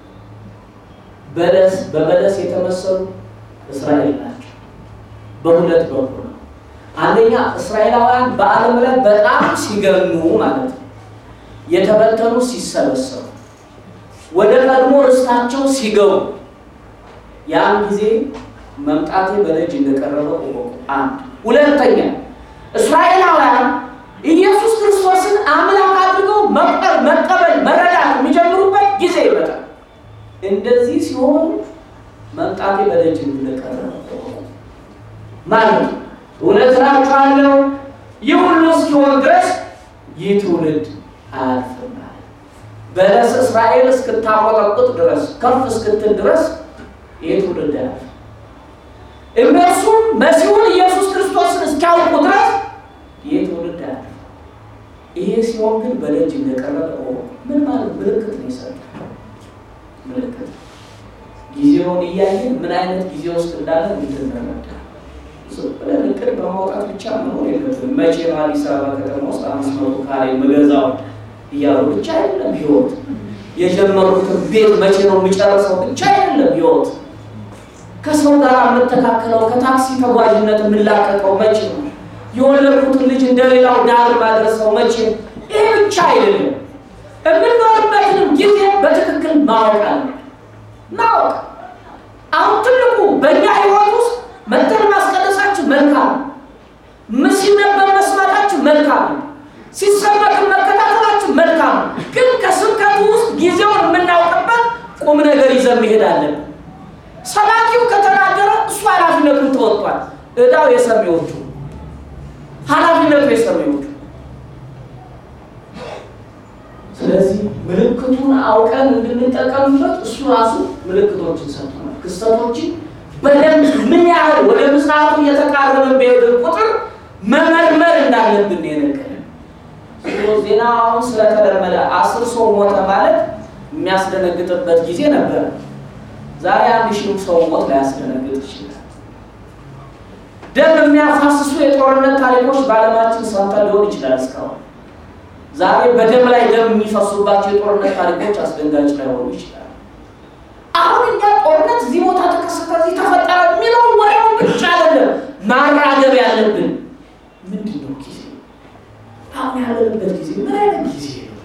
በበለስ የተመሰሉ እስራኤል ናቸው። በሁለት በኩል ነው። አንደኛ እስራኤላውያን በዓለም ላይ በጣም ሲገኑ ማለት ነው። የተበተኑ ሲሰበሰቡ ወደ ቀድሞ ርስታቸው ሲገቡ ያን ጊዜ መምጣቴ በደጅ እንደቀረበ እወቁ። አንድ ሁለተኛ እስራኤላውያን ኢየሱስ ክርስቶስን አምላክ አድርገው መቀበል መረዳት የሚጀምሩበት ጊዜ ይመጣል። እንደዚህ ሲሆን መምጣቴ በደጅ እንደቀረበ ማለት ነው። እውነት እላችኋለሁ ይህ ሁሉ እስኪሆን ድረስ ይህ ትውልድ አያልፍም። በለስ እስራኤል እስክታቆጠቁጥ ድረስ ከፍ እስክትል ድረስ የትውልድ ያለ እነሱ መሲሁን ኢየሱስ ክርስቶስን እስኪያውቁ ድረስ የትውልድ ያለ ይሄ ሲሆን ግን በደጅ እንደቀረበ ምን ማለት ምልክት ነው ይሰጣል። ምልክት ጊዜውን እያየን ምን አይነት ጊዜ ውስጥ እንዳለ እንድንረዳ እቅድ በማውጣት ብቻ መኖር የለብንም። መቼ ነው አዲስ አበባ ከተማ ውስጥ 500 ካሬ መገዛው እያሉ ብቻ አይደለም ህይወት። የጀመሩትን ቤት መቼ ነው የሚጨርሰው ብቻ አይደለም ህይወት። ከሰው ጋር የምተካከለው ከታክሲ ተጓዥነት የምላቀቀው መቼ ነው? የወለድኩትን ልጅ እንደሌላው ዳር ማድረሰው መቼ? ይሄ ብቻ አይደለም። የምንኖርበትንም ጊዜ በትክክል ማወቅ አለ። ማወቅ አሁን ትልቁ በእኛ ህይወት ውስጥ መተን ማስቀደሳችሁ መልካም፣ ሲነበብ መስማታችሁ መልካም፣ ሲሰበክ መከታተላችሁ መልካም። ግን ከስብከቱ ውስጥ ጊዜውን የምናውቅበት ቁም ነገር ይዘን መሄድ አለብን። ሰባኪው ከተናገረ እሱ ኃላፊነቱን ተወጥቷል። እዳው የሰሚዎቹ ኃላፊነቱ የሰሚዎቹ። ስለዚህ ምልክቱን አውቀን እንድንጠቀምበት እሱ ራሱ ምልክቶችን ሰጥቷል። ክስተቶችን በደንብ ምን ያህል ወደ ምጽአቱ እየተቃረበ በሄድን ቁጥር መመርመር እንዳለብን የነገረን። ዜና አሁን ስለተለመደ 10 ሰው ሞተ ማለት የሚያስደነግጥበት ጊዜ ነበር። ዛሬ 1000 ሰው ሞት ሊያስደነግጥ ይችላል። ደም የሚያፋስሱ የጦርነት ታሪኮች በዓለማችን ሰምተን ሊሆን ይችላል እስካሁን። ዛሬ በደም ላይ ደም የሚፈሱባቸው የጦርነት ታሪኮች አስደንጋጭ ላይሆኑ ይችላል። አሁን እኛ ጦርነት እዚህ ቦታ ተከሰተ እዚህ ተፈጠረ የሚለው ወሬውን ብቻ አይደለም ማራገብ ያለብን። ምንድን ነው ጊዜ? አሁን ያለንበት ጊዜ ምን አይነት ጊዜ ነው?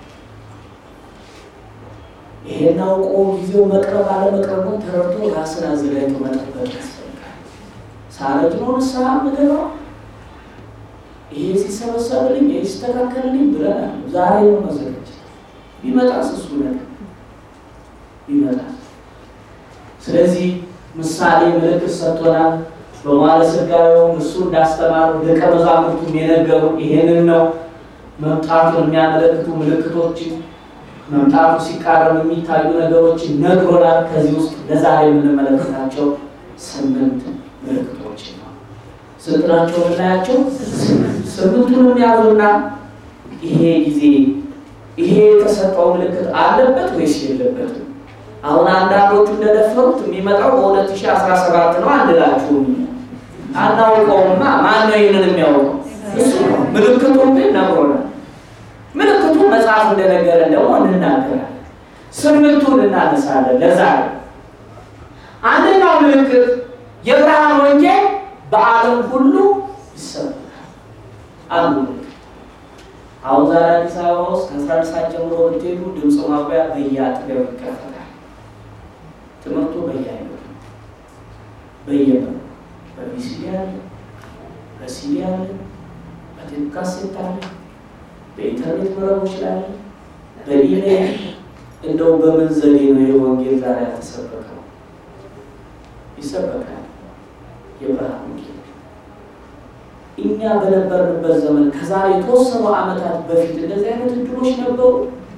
ይሄን አውቆ ጊዜው መቅረብ አለመቅረቡን ተረድቶ ራስን አዘጋጅቶ መጠበቅ ያስፈልጋል። ሳረጅ ነው ንስሐ የምገባው፣ ይሄ ሲሰበሰብልኝ ይሄ ሲስተካከልልኝ ብለናል። ዛሬ ነው መዘጋጀት። ቢመጣስ እሱ ነገር ቢመጣስ? ስለዚህ ምሳሌ ምልክት ሰጥቶናል። በመዋዕለ ሥጋዌው እሱ እንዳስተማሩ ደቀ መዛሙርቱም የነገሩ ይሄንን ነው። መምጣቱን የሚያመለክቱ ምልክቶችን፣ መምጣቱ ሲቃረብ የሚታዩ ነገሮችን ነግሮናል። ከዚህ ውስጥ ለዛሬ የምንመለከታቸው 8 ምልክቶች ነው። ስንት ናቸው የምናያቸው? 8ቱንም ያዙና ይሄ ጊዜ ይሄ የተሰጠው ምልክት አለበት ወይስ የለበትም? አሁን አንዳንዶቹ እንደደፈሩት የሚመጣው በ2017 ነው አንላችሁም። አናውቀውማ። ማን ነው ይሄንን የሚያውቀው? እሱ ነው። ምልክቱን ግን ነግሮናል። ምልክቱ መጽሐፍ እንደነገረን ደግሞ እንናገራለን። 8ቱን እናነሳለን ለዛሬ። አንደኛው ምልክት የብርሃን ወንጌል በዓለም ሁሉ ይሰበካል። አንዱ ምልክት አሁን ዛሬ አዲስ አበባ ውስጥ ከ11 ሰዓት ጀምሮ ብትሄዱ ድምፅ ማጉያ በየአጥቢያው ይከፈታል። ትምህርቱ በየአይነቱ በየመኑ በቪሲዲ አለ፣ በሲዲ አለ፣ በቴፕ ካሴት አለ፣ በኢንተርኔት መረቦች ላይ አለ፣ በኢሜል። እንደው በምን ዘዴ ነው የወንጌል ዛሬ ያልተሰበከው? ይሰበካል። የብርሃን ወንጌል እኛ በነበርንበት ዘመን ከዛሬ የተወሰኑ ዓመታት በፊት እንደዚህ አይነት እድሎች ነበሩ።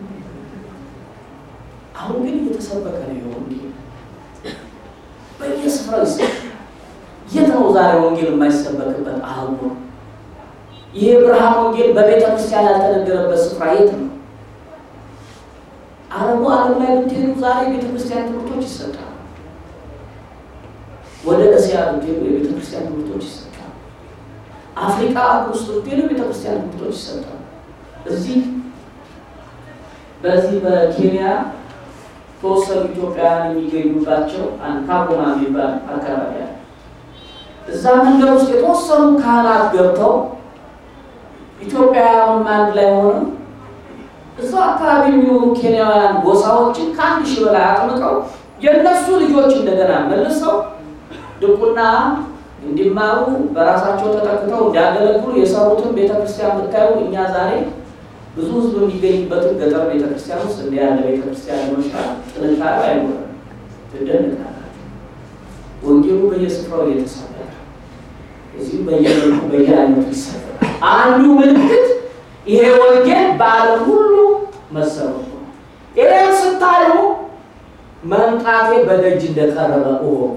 አሁን ግን እየተሰበከ ነው የወንጌል በየስፍራው ይሰበካል። የት ነው ዛሬ ወንጌል የማይሰበክበት? አሁን ይሄ ብርሃን ወንጌል በቤተ ክርስቲያን ያልተነገረበት ስፍራ የት ነው? አረቡ ዓለም ላይ ብትሄዱ ዛሬ ቤተ ክርስቲያን ትምህርቶች ይሰጣሉ። ወደ እስያ ብትሄዱ የቤተ ክርስቲያን ትምህርቶች ይሰጣሉ። አፍሪካ ውስጥ ብትሄዱ ቤተ ክርስቲያን ትምህርቶች ይሰጣሉ። በዚህ በኬንያ ተወሰኑ ኢትዮጵያውያን የሚገኙባቸው ካጎማ የሚባል አካባቢ አለ። እዛ መንደር ውስጥ የተወሰኑ ካህናት ገብተው ኢትዮጵያውያኑም አንድ ላይ ሆነው እዛ አካባቢ የሚኖሩ ኬንያውያን ጎሳዎችን ከ1000 በላይ አጥምቀው የነሱ ልጆች እንደገና መልሰው ድቁና እንዲማሩ በራሳቸው ተጠቅተው እንዲያገለግሉ የሰሩትን ቤተክርስቲያን ብታዩ እኛ ዛሬ ብዙ ህዝብ የሚገኝበትን ገጠር ቤተክርስቲያን ውስጥ እንዲያለ ቤተክርስቲያን ይመስላል። ጥንካሬ አይኖርም። ትደነቃላችሁ። ወንጌሉ በየስፍራው እየተሰበከ እዚህ በየመልኩ በየአይነቱ ይሰበካል። አንዱ ምልክት ይሄ ወንጌል በዓለም ሁሉ መሰበኩ። ይሄን ስታዩ መምጣቴ በደጅ እንደቀረበ እወቁ።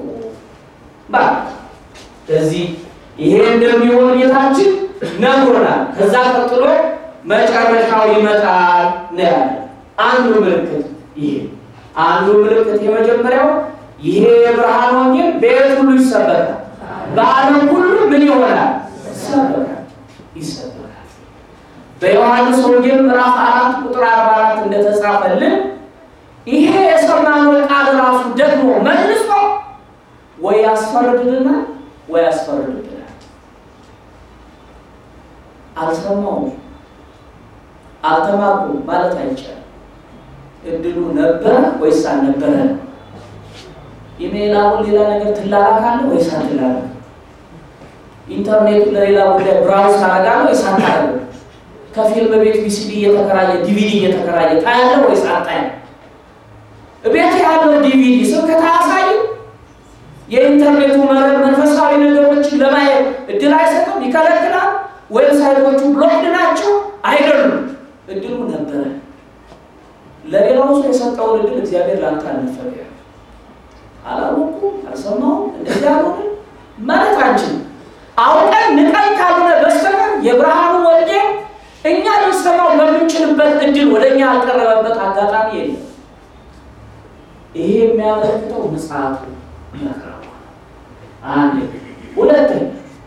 ስለዚህ ይሄ እንደሚሆን ጌታችን ነግሮናል። ከዛ ቀጥሎ መጨረሻው ይመጣል ነው ያለ። አንዱ ምልክት ይሄ አንዱ ምልክት የመጀመሪያው ይሄ የብርሃን ወንጌል በየት ሁሉ ይሰበካል፣ በዓለም ሁሉ ምን ይሆናል? ይሰበካል። በዮሐንስ ወንጌል ምዕራፍ 4 ቁጥር 44 እንደተጻፈልን ይሄ የሰማነው ቃል ራሱ ደግሞ መልሶ ወይ ያስፈርድልናል ወይ ያስፈርድልናል። አልሰማውም አልተማርኩም ማለት አይቻልም። እድሉ ነበረ ወይስ አልነበረ? ኢሜል አሁን ሌላ ነገር ትላላካለህ ወይስ አትላላክ? ኢንተርኔት ለሌላ ጉዳይ ብራውዝ ታደርጋለህ ወይስ አታደርግም? ከፊልም ቤት ቪሲዲ እየተከራየ ዲቪዲ እየተከራየ ታያለህ ወይስ አታይም? ቤት ያለው ዲቪዲ ስብከት አያሳይም? የኢንተርኔቱ መረብ መንፈሳዊ ነገሮችን ለማየት እድል አይሰጥም? ይከለክላል? ዌብሳይቶቹ ብሎክድ ናቸው አይደሉም? እድሉ ነበረ። ለሌላው ሰው የሰጠውን እድል እግዚአብሔር ላንተ አልነፈገ። አላወኩም አልሰማሁም እንደዚህ አልሆነ ማለት አንችልም። አውቀን ንቀን ካልሆነ በስተቀር የብርሃኑ ወንጌል እኛ ልንሰማው በምንችልበት እድል ወደኛ ያልቀረበበት አጋጣሚ የለም። ይሄ የሚያመለክተው ምጽአቱ ያቀርባል። አንድ ሁለተኛ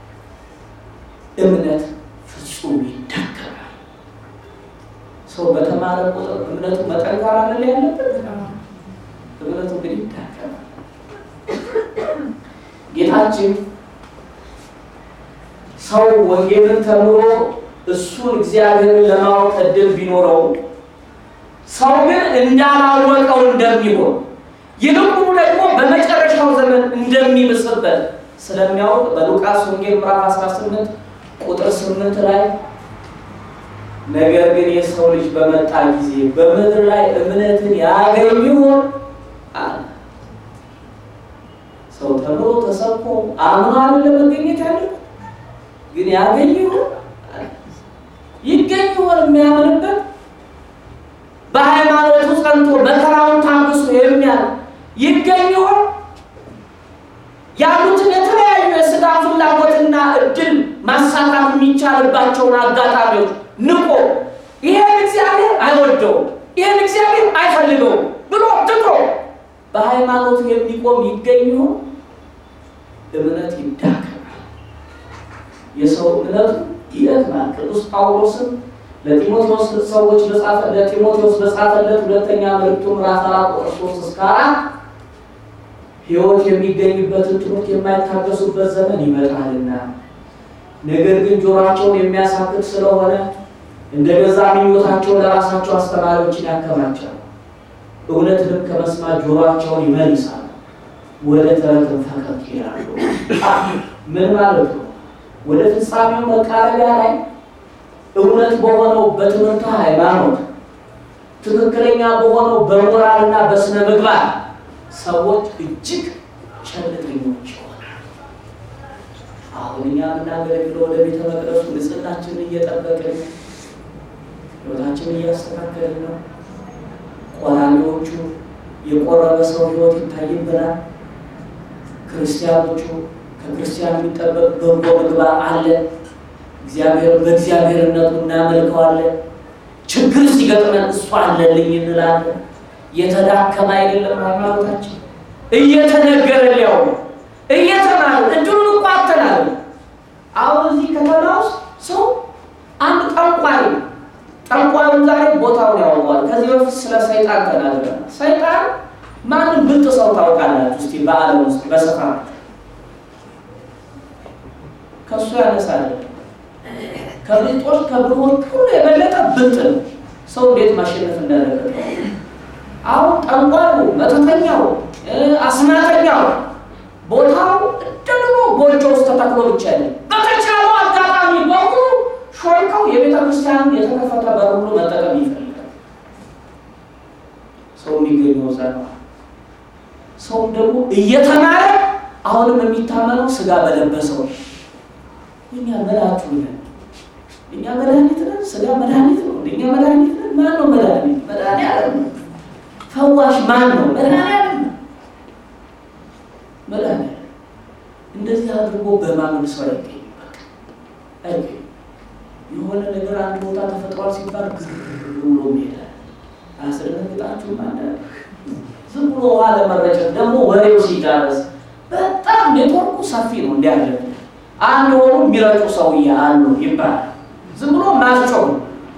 እምነት ፍጹም ይደከማል። ሰው በተማረ ቁጥር እምነቱ መጠንከር አይደል ያለበት? እምነቱ ግን ይደከማል። ጌታችን ሰው ወንጌልን ተምሮ እሱን እግዚአብሔርን ለማወቅ እድል ቢኖረው ሰው ግን እንዳላወቀው እንደሚሆን ይልቁኑ ደግሞ በመጨረሻው ዘመን እንደሚብስበት ስለሚያውቅ በሉቃስ ወንጌል ምዕራፍ 18 ቁጥር 8 ላይ ነገር ግን የሰው ልጅ በመጣ ጊዜ በምድር ላይ እምነትን ያገኝ ይሆን አለ። ሰው ተምሮ ተሰብኮ አምኖ አይደለም መገኘት ያለው ግን ያገኝ ይሆን ይገኝ ይሆን የሚያምንበት በሃይማኖቱ ጸንቶ መከራውን ታግሶ የሚያል ይገኝ ይሆን? ያሉትን የተለያዩ የሥጋ ፍላጎትና እድል ማሳካት የሚቻልባቸውን አጋጣሚዎች ንቆ ይሄን እግዚአብሔር አይወደውም፣ ይሄን እግዚአብሔር አይፈልገውም ብሎ ትቶ በሃይማኖቱ የሚቆም ይገኝ ይሆን? እምነት ይዳከማል። የሰው እምነቱ ይደክማል። ቅዱስ ጳውሎስም ለጢሞቴዎስ በጻፈለት ሁለተኛ መልእክቱ ምዕራፍ 4 ቁጥር 3-4 ሕይወት የሚገኝበትን ትምህርት የማይታገሱበት ዘመን ይመጣልና ነገር ግን ጆሮአቸውን የሚያሳክት ስለሆነ እንደ ገዛ ምኞታቸው ለራሳቸው አስተማሪዎችን ያከማቻሉ። እውነትንም ከመስማት ጆሮአቸውን ይመልሳሉ፣ ወደ ተረትም ፈቀቅ ይላሉ። ምን ማለት ነው? ወደ ፍጻሜው መቃረቢያ ላይ እውነት በሆነው በትምህርተ ሃይማኖት ትክክለኛ በሆነው በሞራልና በስነ ምግባር ሰዎች እጅግ ቸልተኞች ይሆናሉ። አሁን እኛ የምናገለግለው ወደ ቤተ መቅደሱ ንጽህናችንን እየጠበቅን ሕይወታችንን እያስተካከልን ነው። ቆራቢዎቹ የቆረበ ሰው ሕይወት ይታይብናል። ክርስቲያኖቹ ከክርስቲያን የሚጠበቅ በጎ ምግባር አለ። እግዚአብሔር በእግዚአብሔርነቱ እናመልከዋለን። ችግር ሲገጥመን እሱ አለልኝ እንላለን። የተዳከመ አይደለም ሃይማኖታችን። እየተነገረን ያው እየተማሩ እድሉን እኮ አተናል። አሁን እዚህ ከተማ ውስጥ ሰው አንድ ጠንቋዩን ዛሬ ቦታውን ያውቀዋል። ከዚህ በፊት ስለ ሰይጣን ተናግረናል። ሰይጣን ማንም ብልጥ ሰው ታውቃላችሁ? እስቲ በዓለም ውስጥ በስፋት ከሱ ያነሳል። ከብልጦች ከብልሆች ሁሉ የበለጠ ብልጥ ነው። ሰው እንዴት ማሸነፍ እንዳለበት አሁን ጠንቋዩ፣ መተተኛው፣ አስማተኛው ቦታው እንደድሮ ጎጆ ውስጥ ተተክሎ ብቻ ነው። በተቻለው አጋጣሚ በሙሉ ሾልከው የቤተ ክርስቲያን የተከፈተ በር ሁሉ መጠቀም ይፈልጋል። ሰው የሚገኘው እዛ ነው። ሰው ደግሞ እየተማረ አሁንም የሚታመነው ስጋ በለበሰው እኛ መላችሁ ነን። እኛ መድኃኒት ነን። ስጋ መድኃኒት ነው። እኛ መድኃኒት ነን። ማን ነው መድኃኒት? መድኃኒት ፈዋሽ ማን ነው? መድኃኒዓለም ነው። መድኃኒዓለም እንደዚህ አድርጎ በማመን ሰው አይገኝም። በቃ አይገኝም። የሆነ ነገር አንድ ቦታ ተፈጥሯል ሲባል ግር ብሎ ይሄዳል። አያስደነግጣችሁም? አንዳንድ ዝም ብሎ ውሃ ለመረጨት ደግሞ ወሬው ሲዳረስ በጣም ኔትወርኩ ሰፊ ነው። እንዲያለ አንድ ሆኖ የሚረጩ ሰውዬ አሉ ይባላል። ዝም ብሎ ማስጮህ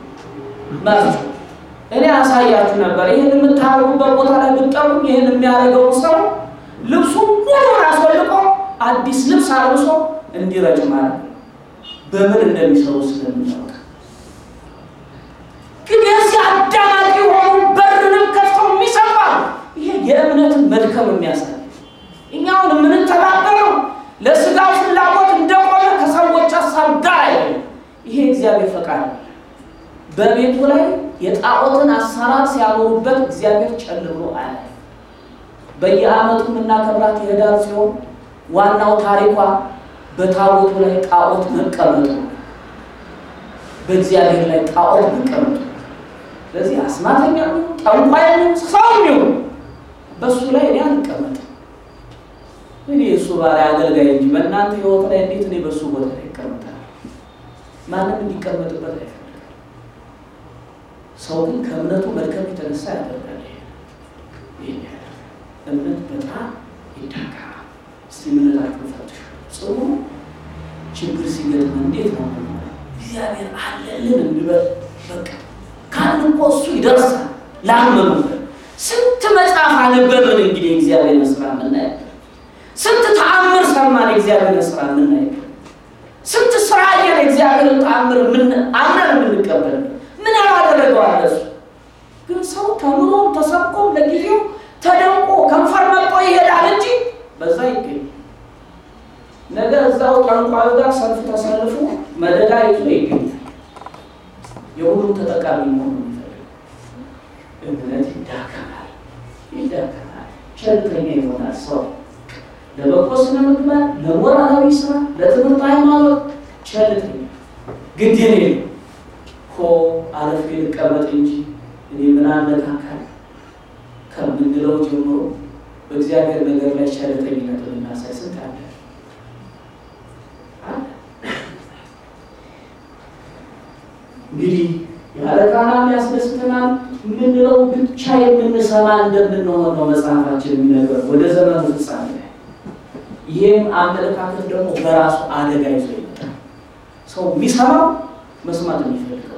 እኔ አሳያችሁ ነበር። ይሄን የምታረጉበት ቦታ ላይ ብትጠሩ ይሄን የሚያደርገው ሰው ልብሱን ሁሉ አስወልቆ አዲስ ልብስ አልብሶ እንዲረጭ ማለት ነው። በምን እንደሚሰሩ ስለምናውቅ ግን የዚህ አዳማቂ ሆኑ በርንም ከፍተው የሚሰማው ይሄ የእምነትን መድከም የሚያሳይ እኛውን የምንተባበረው ለስጋው ፍላጎት እንደቆመ ከሰዎች ሐሳብ ጋር አይደለም። ይሄ እግዚአብሔር ፈቃድ ነው። በቤቱ ላይ የጣዖትን አሰራር ሲያኖሩበት እግዚአብሔር ጨልሎ አለ። በየዓመቱ የምናከብራት የህዳር ሲሆን ዋናው ታሪኳ በታቦቱ ላይ ጣዖት መቀመጡ፣ በእግዚአብሔር ላይ ጣዖት መቀመጡ። ስለዚህ አስማተኛ ነው፣ ጠንቋይ ነው፣ ሰው ነው፣ በሱ ላይ እኔ አልቀመጥም። እኔ እሱ ባሪያ አገልጋይ እንጂ በእናንተ ህይወት ላይ እንዴት እኔ በሱ ቦታ ላይ እቀመጣለሁ? ማንም እንዲቀመጥበት አይፈልግም። ሰው ግን ከእምነቱ መድከም የተነሳ ያደርጋል። ይሄ እምነት በጣም ይዳካል። እስቲ እምነታችሁ ፈትሹ። ጽኑ ችግር ሲገጥም እንዴት ነው እግዚአብሔር አለልን እንበል። በቃ ካልን እኮ እሱ ይደርሳል። ላመኑበት ስንት መጽሐፍ አነበብን እንግዲህ እግዚአብሔር ስራ ምናየው፣ ስንት ተአምር ሰማን እግዚአብሔር ስራ ምናየው፣ ስንት ስራ ያለ እግዚአብሔር ተአምር ምን አምነን የምንቀበል ምን ያደረገው አለ እሱ። ግን ሰው ተምሮ ተሰብኮ ለጊዜው ተደንቆ ከንፈር መጥቶ ይሄዳል እንጂ በዛ ይገኝ ነገ እዛው ጠንቋዩ ጋር ሰልፍ ተሰልፎ መደዳ ይዞ ይገኛል። የሁሉም ተጠቃሚ መሆኑ ይፈልጋል። እምነት ይዳከማል፣ ቸልተኛ ይሆናል። ሰው ለበጎ ስነ ምግባር፣ ለሞራላዊ ስራ፣ ለትምህርት ሃይማኖት ቸልተኛ ግድ የሌለው አረፍ ልቀመጥ እንጂ እኔ ምን አነካካል ከምንለው ጀምሮ በእግዚአብሔር ነገር ላይ ቸልተኝነትን እናሳይ። ስንት አለ እንግዲህ ያለቃናም ያስደስተናል ምንለው ብቻ የምንሰማ እንደምንሆን ነው መጽሐፋችን የሚነግረን ወደ ዘመኑ ፍጻሜ። ይሄም አመለካከት ደግሞ በራሱ አደጋ ይዞ ይመጣል። ሰው የሚሰማው መስማት የሚፈልገው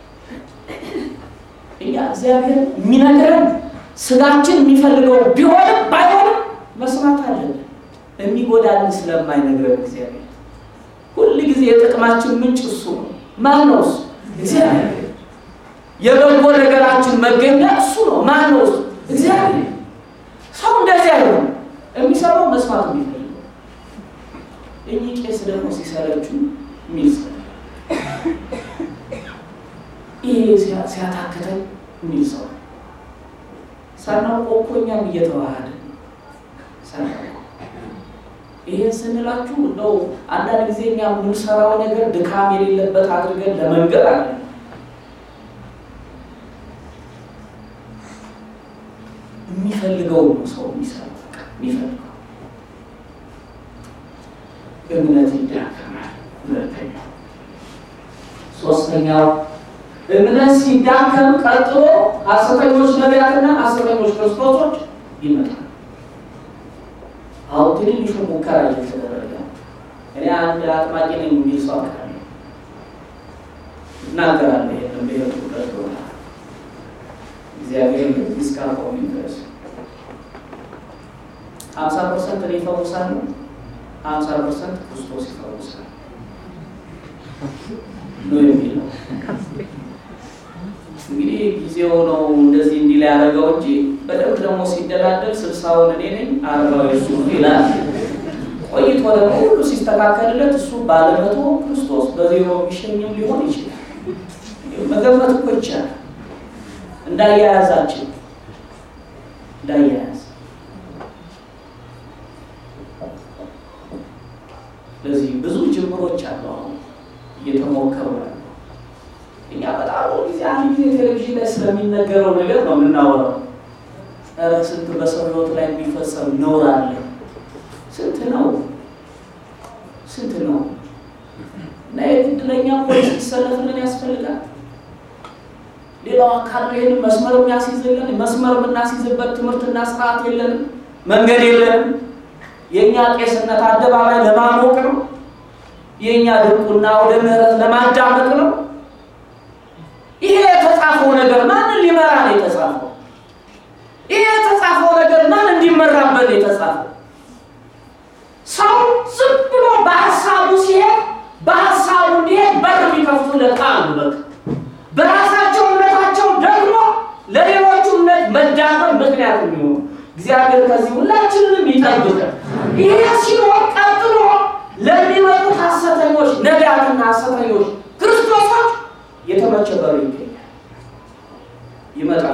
እኛ እግዚአብሔር የሚነግረን ስጋችን የሚፈልገው ቢሆንም ባይሆንም መስማት አለብን። የሚጎዳን ስለማይነግረን እግዚአብሔር ሁሉ ጊዜ የጥቅማችን ምንጭ እሱ ነው። ማን ነው እሱ? እግዚአብሔር። የበጎ ነገራችን መገኛ እሱ ነው። ማን ነው እሱ? እግዚአብሔር። ሰው እንደዚህ አይሆንም። የሚሰማው መስማት የሚፈልገው እኚህ ቄስ ደግሞ ሲሰለቹ ሚስ ይሄ ሲያታክተን የሚል ሰው ሳናውቀው እኮ እኛም እየተዋሃደ ሳናውቀው ይሄን ስንላችሁ እንደው አንዳንድ ጊዜ እኛ የምንሰራው ነገር ድካም የሌለበት አድርገን ለመንገር አለ። የሚፈልገው ነው ሰው የሚሰራው የሚፈልገው። እምነት ይዳከማል። ሁለተኛው ሶስተኛው እምነት ሲዳከም ቀጥሎ ሐሰተኞች ነቢያትና ሐሰተኞች ክርስቶሶች ይመጣሉ። አሁን ትንሽ ሙከራ እየተደረገ እኔ አንድ አጥማቂ ነኝ የሚል ሰው አለ እናገራለሁ። ይሄን በየቱ ቀጥሎ እግዚአብሔር ይስካው ይንገስ 50% እኔ ፈውሳለሁ፣ 50% ክርስቶስ ይፈውሳል ነው የሚለው። እንግዲህ ጊዜው ነው እንደዚህ እንዲል ያደረገው እንጂ በደንብ ደግሞ ሲደላደል 60ውን እኔ ነኝ 40ው እሱ ይላል። ቆይቶ ደግሞ ሁሉ ሲስተካከልለት እሱ ባለመቶ ክርስቶስ በዜሮ የሚሸኝም ሊሆን ይችላል። መገመት እኮ ይቻላል። እንዳያያዛችን እንዳያያዝ ለዚህ ብዙ ጅምሮች አሉ አሁን እየተሞከሩ ያሉ። እኛ በጣም ጊዜ አንድ ጊዜ ቴሌቪዥን ላይ ስለሚነገረው ነገር ነው የምናወራው። ስንት በሰው ሕይወት ላይ የሚፈጸም ነውር አለ። ስንት ነው እና የድለኛ ፖሊስ ሊሰለፍልን ያስፈልጋል። ሌላው አካል ይሄን መስመር የሚያስይዝልን መስመር የምናስይዝበት ትምህርትና ስርዓት የለንም፣ መንገድ የለንም። የኛ ቄስነት አደባባይ ለማሞቅ ነው። የኛ ድቁና ወደ ምህረት ለማዳመጥ ነው። ይሄ የተጻፈው ነገር ማንን ሊመራ ነው የተጻፈው? ይሄ የተጻፈው ነገር ማን እንዲመራበት ነው የተጻፈው? ሰው ዝም ብሎ በሐሳቡ ሲሄድ በሐሳቡ እንዲሄድ በር ቢከፍቱለት አሉ። በቃ በራሳቸው እምነታቸው ደግሞ ለሌሎቹ እምነት መዳፈር ምክንያት የሚሆኑ እግዚአብሔር ከዚህ ሁላችንንም ይጠብቀን። ይሄ ሲኖር ቀጥሎ ለሚመጡት ሐሰተኞች ነቢያትና ሐሰተኞች ክርስቶሶች የተመቸ በር ይመጣሉ።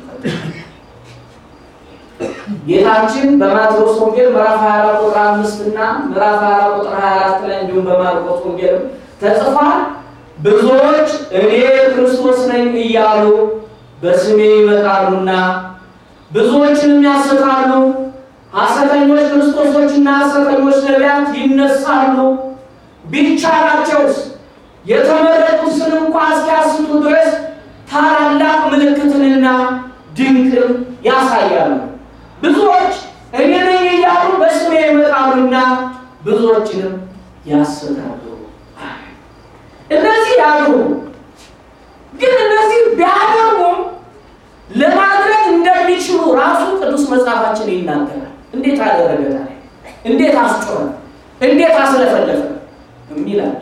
ጌታችን በማቴዎስ ወንጌል ምዕራፍ 24 ቁጥር 5 እና ምዕራፍ 24 ቁጥር 24 ላይ እንዲሁም በማርቆስ ወንጌል ተጽፏል። ብዙዎች እኔ ክርስቶስ ነኝ እያሉ በስሜ ይመጣሉና ብዙዎችንም ያስታሉ። ሐሰተኞች ክርስቶሶችና ሐሰተኞች ነቢያት ይነሳሉ። ቢቻላቸውስ የተመረጡትን እንኳን እስኪያስቱ ድረስ ታላላቅ ምልክትንና ድንቅን ያሳያሉ። ብዙዎች እኔ ነኝ እያሉ በስሜ ይመጣሉና ብዙዎችንም ያስታሉ። እነዚህ ያድርጉ። ግን እነዚህ ቢያደርጉም ለማድረግ እንደሚችሉ ራሱ ቅዱስ መጽሐፋችን ይናገራል። እንዴት አደረገ ታዲያ? እንዴት አስጮኸ? እንዴት አስለፈለፈ የሚል አለ።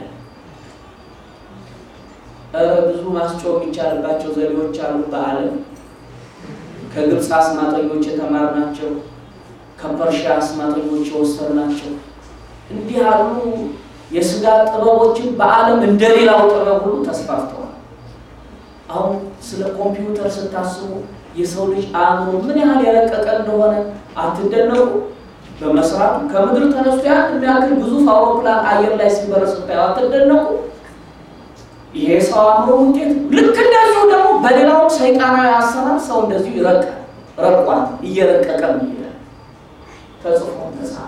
ብዙ ማስጮህ የሚቻልባቸው ዘዴዎች አሉ በዓለም። ከግብፅ አስማተኞች የተማርናቸው፣ ከፐርሺያ አስማተኞች የወሰድናቸው እንዲህ ያሉ የሥጋ ጥበቦችን በዓለም እንደሌላው ጥበብ ሁሉ ተስፋፍተዋል። አሁን ስለ ኮምፒውተር ስታስቡ የሰው ልጅ አእምሮ ምን ያህል የረቀቀ እንደሆነ አትደነቁ? በመስራቱ ከምድር ተነስቶ ያን የሚያክል ግዙፍ አውሮፕላን አየር ላይ ሲበር ስታዩ አትደነቁ? ይሄ ሰው አእምሮ ውጤት። ልክ እንደዚሁ ደግሞ በሌላው ሰይጣናዊ አሰራር ሰው እንደዚሁ ረቋል፣ እየረቀቀ ይሄዳል። ተጽፎ ተጻፈ።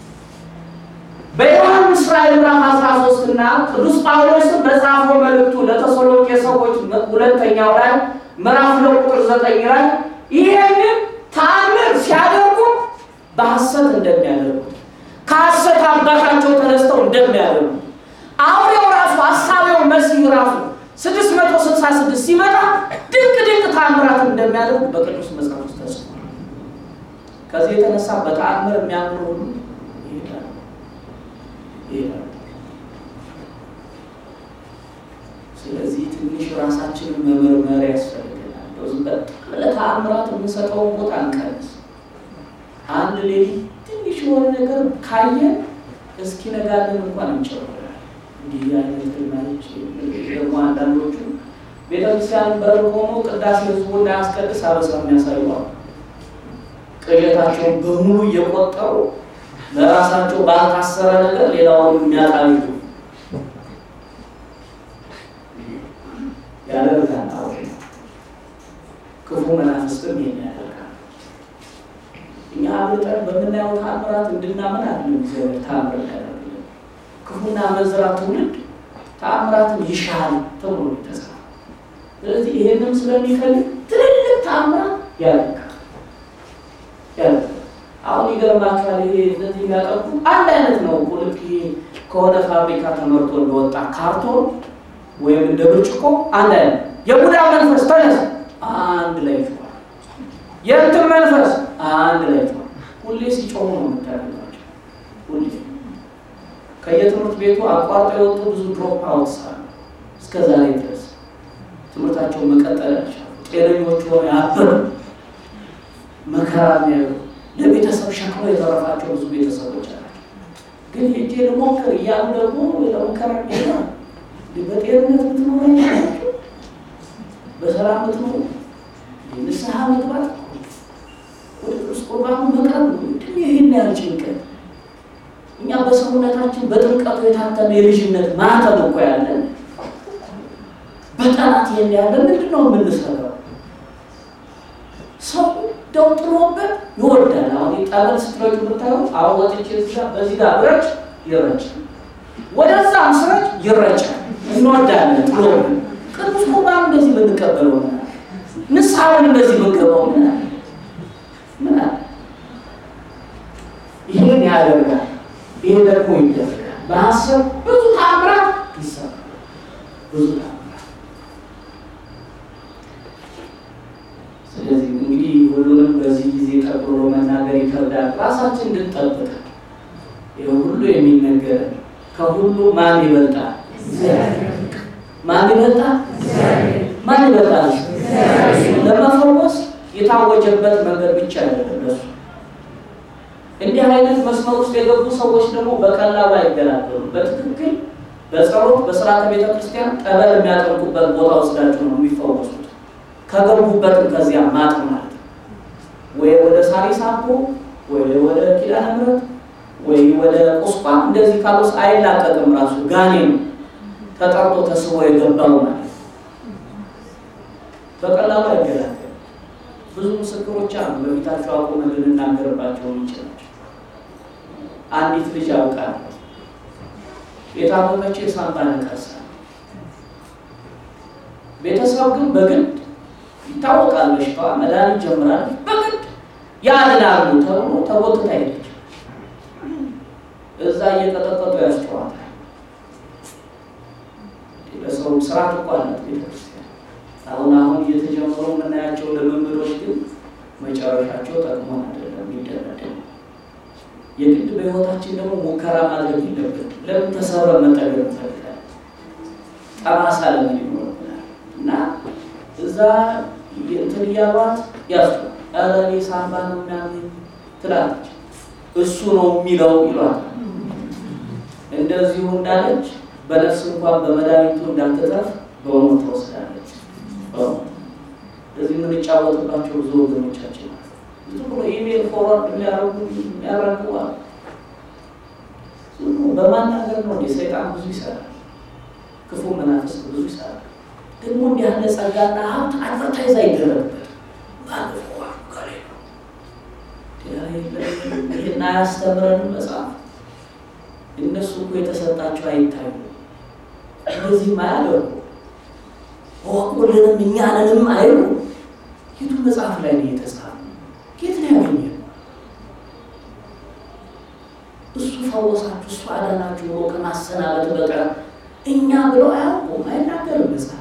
በዮሐንስ ራዕይ ምዕራፍ 13 እና ቅዱስ ጳውሎስ በጻፈው መልእክቱ ለተሰሎንቄ ሰዎች ሁለተኛው ላይ ምዕራፍ 2 ቁጥር 9 ላይ ይሄንን ተአምር ሲያደርጉ በሐሰት እንደሚያደርጉ ከሐሰት አባታቸው ተነስተው እንደሚያደርጉ አውሬው ራሱ አሳቢው መሲህ ራሱ 666 ሲመጣ ድንቅ ተአምራት እንደሚያደርጉ በቅዱስ መጽሐፍ ውስጥ ተጽፏል። ከዚህ የተነሳ በተአምር የሚያምኑ ሁሉ ይሄዳል። ስለዚህ ትንሽ ራሳችንን መመርመር ያስፈልገናል። በጣም ለተአምራት የምንሰጠው ቦታ አንቀንስ። አንድ ሌሊት ትንሽ የሆነ ነገር ካየን እስኪ ነጋለን እንኳን እንጨምራለን። እንዲህ አይነት ልማዶች ደግሞ አንዳንዶቹ ቤተክርስቲያን በር ቆሞ ቅዳሴ ህዝቡ እንዳያስቀድስ አበሳ የሚያሳዩዋል። ቅዠታቸውን በሙሉ እየቆጠሩ ለራሳቸው ባልታሰረ ነገር ሌላውን የሚያጣሉ ያደርጋል። ክፉ መናፍስትም ይሄን ያደርጋል። እኛ አብልጠን በምናየው ተአምራት እንድናምን አይደለም እግዚአብሔር ተአምር ያደርጋል። ክፉና መዝራ ትውልድ ተአምራትን ይሻል ተብሎ ተጻፈ። ስለዚህ ይሄንም ስለሚፈልግ ትልልቅ ተአምራት ያደርጋል። አሁን ይገርማችኋል። ይሄ እንደዚህ የሚያጠቁ አንድ አይነት ነው። ልክ ከሆነ ፋብሪካ ተመርቶ እንደወጣ ካርቶን ወይም እንደ ብርጭቆ አንድ አይነት። የቡዳ መንፈስ ተነሳ አንድ ላይ ይጮሃል። የእንትን መንፈስ አንድ ላይ ይጮሃል። ሁሌ ሲጮሁ ነው የምታደርጋቸው። ሁሌ ከየትምህርት ቤቱ አቋርጠው የወጡ ብዙ ድሮፕ አውትስ አሉ። እስከ ዛሬ ድረስ ትምህርታቸውን መቀጠል ያልቻሉ ጤነኞች ሆነው ያበሩ መከራ ነው። ለቤተሰብ ሸክሞ የተረፋቸው ብዙ ቤተሰቦች አሉ። ግን ሄጄ ልሞክር እያሉ ደግሞ ለሙከራ ይላል። በጤንነት ምትኖር አይቻላችሁ? በሰላም ምትኖር ንስሐ መግባት ወደ ቅዱስ ቁርባኑ መቅረብ ምንድን ይህን ያህል ጭንቀት? እኛ በሰውነታችን በጥምቀቱ የታተመ የልጅነት ማተም እኮ ያለን በጠላት ይሄን ያለ ምንድን ነው የምንሰራው? ሰው ጥሎበት ይወርዳል። አሁን ጠበል ስትረጩ ብታዩ አሁን ወጥቼ በዚህ ጋር ብረጭ ይረጫል፣ ወደዛም ስረጭ ይረጫል። እንወዳለን ጥሎ ቅዱስ ቁርባን እንደዚህ ብንቀበለው ንስሐውን እንደዚህ ብንገባው ምን አለ? ይሄን ያደርጋል። ይሄ ደግሞ ይደረጋል። በሐሰብ ብዙ ታምራት ይሰራል። ብዙ ታምራት። ስለዚህ እንግዲህ ሁሉንም በዚህ ጊዜ ጠቅልሎ መናገር ይከብዳል። ራሳችን እንድንጠብቅ ይሄ ሁሉ የሚነገር ከሁሉ ማን ይበልጣል? ማን ይበልጣል? ማን ይበልጣል? ለመፈወስ የታወጀበት መንገድ ብቻ አይደለም። እንዲህ አይነት መስመር ውስጥ የገቡ ሰዎች ደግሞ በቀላሉ አይገላገሉም። በትክክል በጸሎት በሥርዓተ ቤተ ክርስቲያን ጠበል የሚያጠምቁበት ቦታ ወስዳቸው ነው የሚፈወሱት። ከገቡበትም ከዚያ ማጥ ማለት ወይ ወደ ሳሪስ አቦ ወይ ወደ ኪዳነ ምሕረት ወይ ወደ ቁስቋም እንደዚህ ካሉስ አይላቀቅም። ራሱ ጋኔን ተጠርቶ ተስቦ የገባው ማለት በቀላሉ አይገላገሉም። ብዙ ምስክሮች አሉ። በፊታቸው አቁመን ልንናገርባቸው እንችላለን። አንዲት ልጅ አውቃለሁ የታመመች የሳምባ ነቀርሳ። ቤተሰብ ግን በግድ ይታወቃል በሽታዋ፣ መድኃኒት ጀምራለች፣ በግድ ያድናሉ ተብሎ ተጎትታ ሄደች። እዛ እየቀጠቀጡ ያስጨዋታል። ለሰው ስራ ትቋላት ቤተክርስቲያን። አሁን እየተጀመሩ የምናያቸው ልምምዶች ግን መጨረሻቸው ጠቅሞን አይደለም የሚደረደው። የግድ በህይወታችን ደግሞ ሙከራ ማድረግ የለብንም። ለምን ተሰብረ መጠገብ እንፈልጋለን? ጠባሳ ለምን ይኖርብናል? እና እዛ እንትን እያሏት ያስቷል። እኔ ሳምባ ነው ምናምን ትላለች። እሱ ነው የሚለው ይሏል። እንደዚሁ እንዳለች በነፍስ እንኳን በመድኃኒቱ እንዳትተርፍ በእውነት ተወስዳለች። ለዚህ የምንጫወትባቸው ብዙ ወገኖቻችን ዝም ብሎ ኢሜል ፎርዋርድ የሚያደርጉ በማናገር ነው። ሰይጣን ብዙ ይሰራል፣ ክፉ መናፍስት ብዙ ይሰራል። ደግሞ እንዲህ ያለ ጸጋና ሀብት አድቨርታይዝ አይደረግበት ይህን አያስተምረንም መጽሐፍ። እነሱ እኮ የተሰጣቸው አይታዩ፣ እንደዚህም አያደርጉ፣ ወቁልንም እኛንንም አይሉ። የቱ መጽሐፍ ላይ ነው የተጻፈ? የት ነው ያገኘ? እሱ ፈወሳችሁ እሱ አዳናችሁ ብሎ ከማሰናበት በቀር እኛ ብለው አያውቁም፣ አይናገርም መጽሐፍ።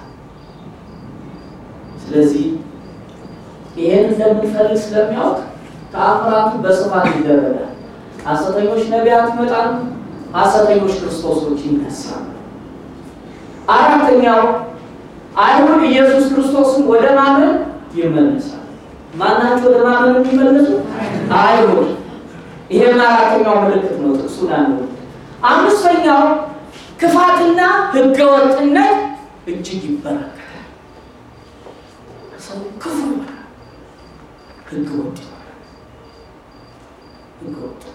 ስለዚህ ይህን እንደምንፈልግ ስለሚያውቅ ተአምራቱ በስፋት ይደረጋል። ሐሰተኞች ነቢያት ይመጣሉ፣ ሐሰተኞች ክርስቶሶች ይነሳሉ። አራተኛው አይሁድ ኢየሱስ ክርስቶስን ወደ ማመን ይመለሳል። ማናቸው ወደ ማመን የሚመለሱ? አይሁድ። ይሄም አራተኛው ምልክት ነው። ጥቅሱን አንዱ። አምስተኛው ክፋትና ህገወጥነት እጅግ ይበረከታል። ሰው ክፉ ይሆናል፣ ህገወጥ ይሆናል። ህገወጥ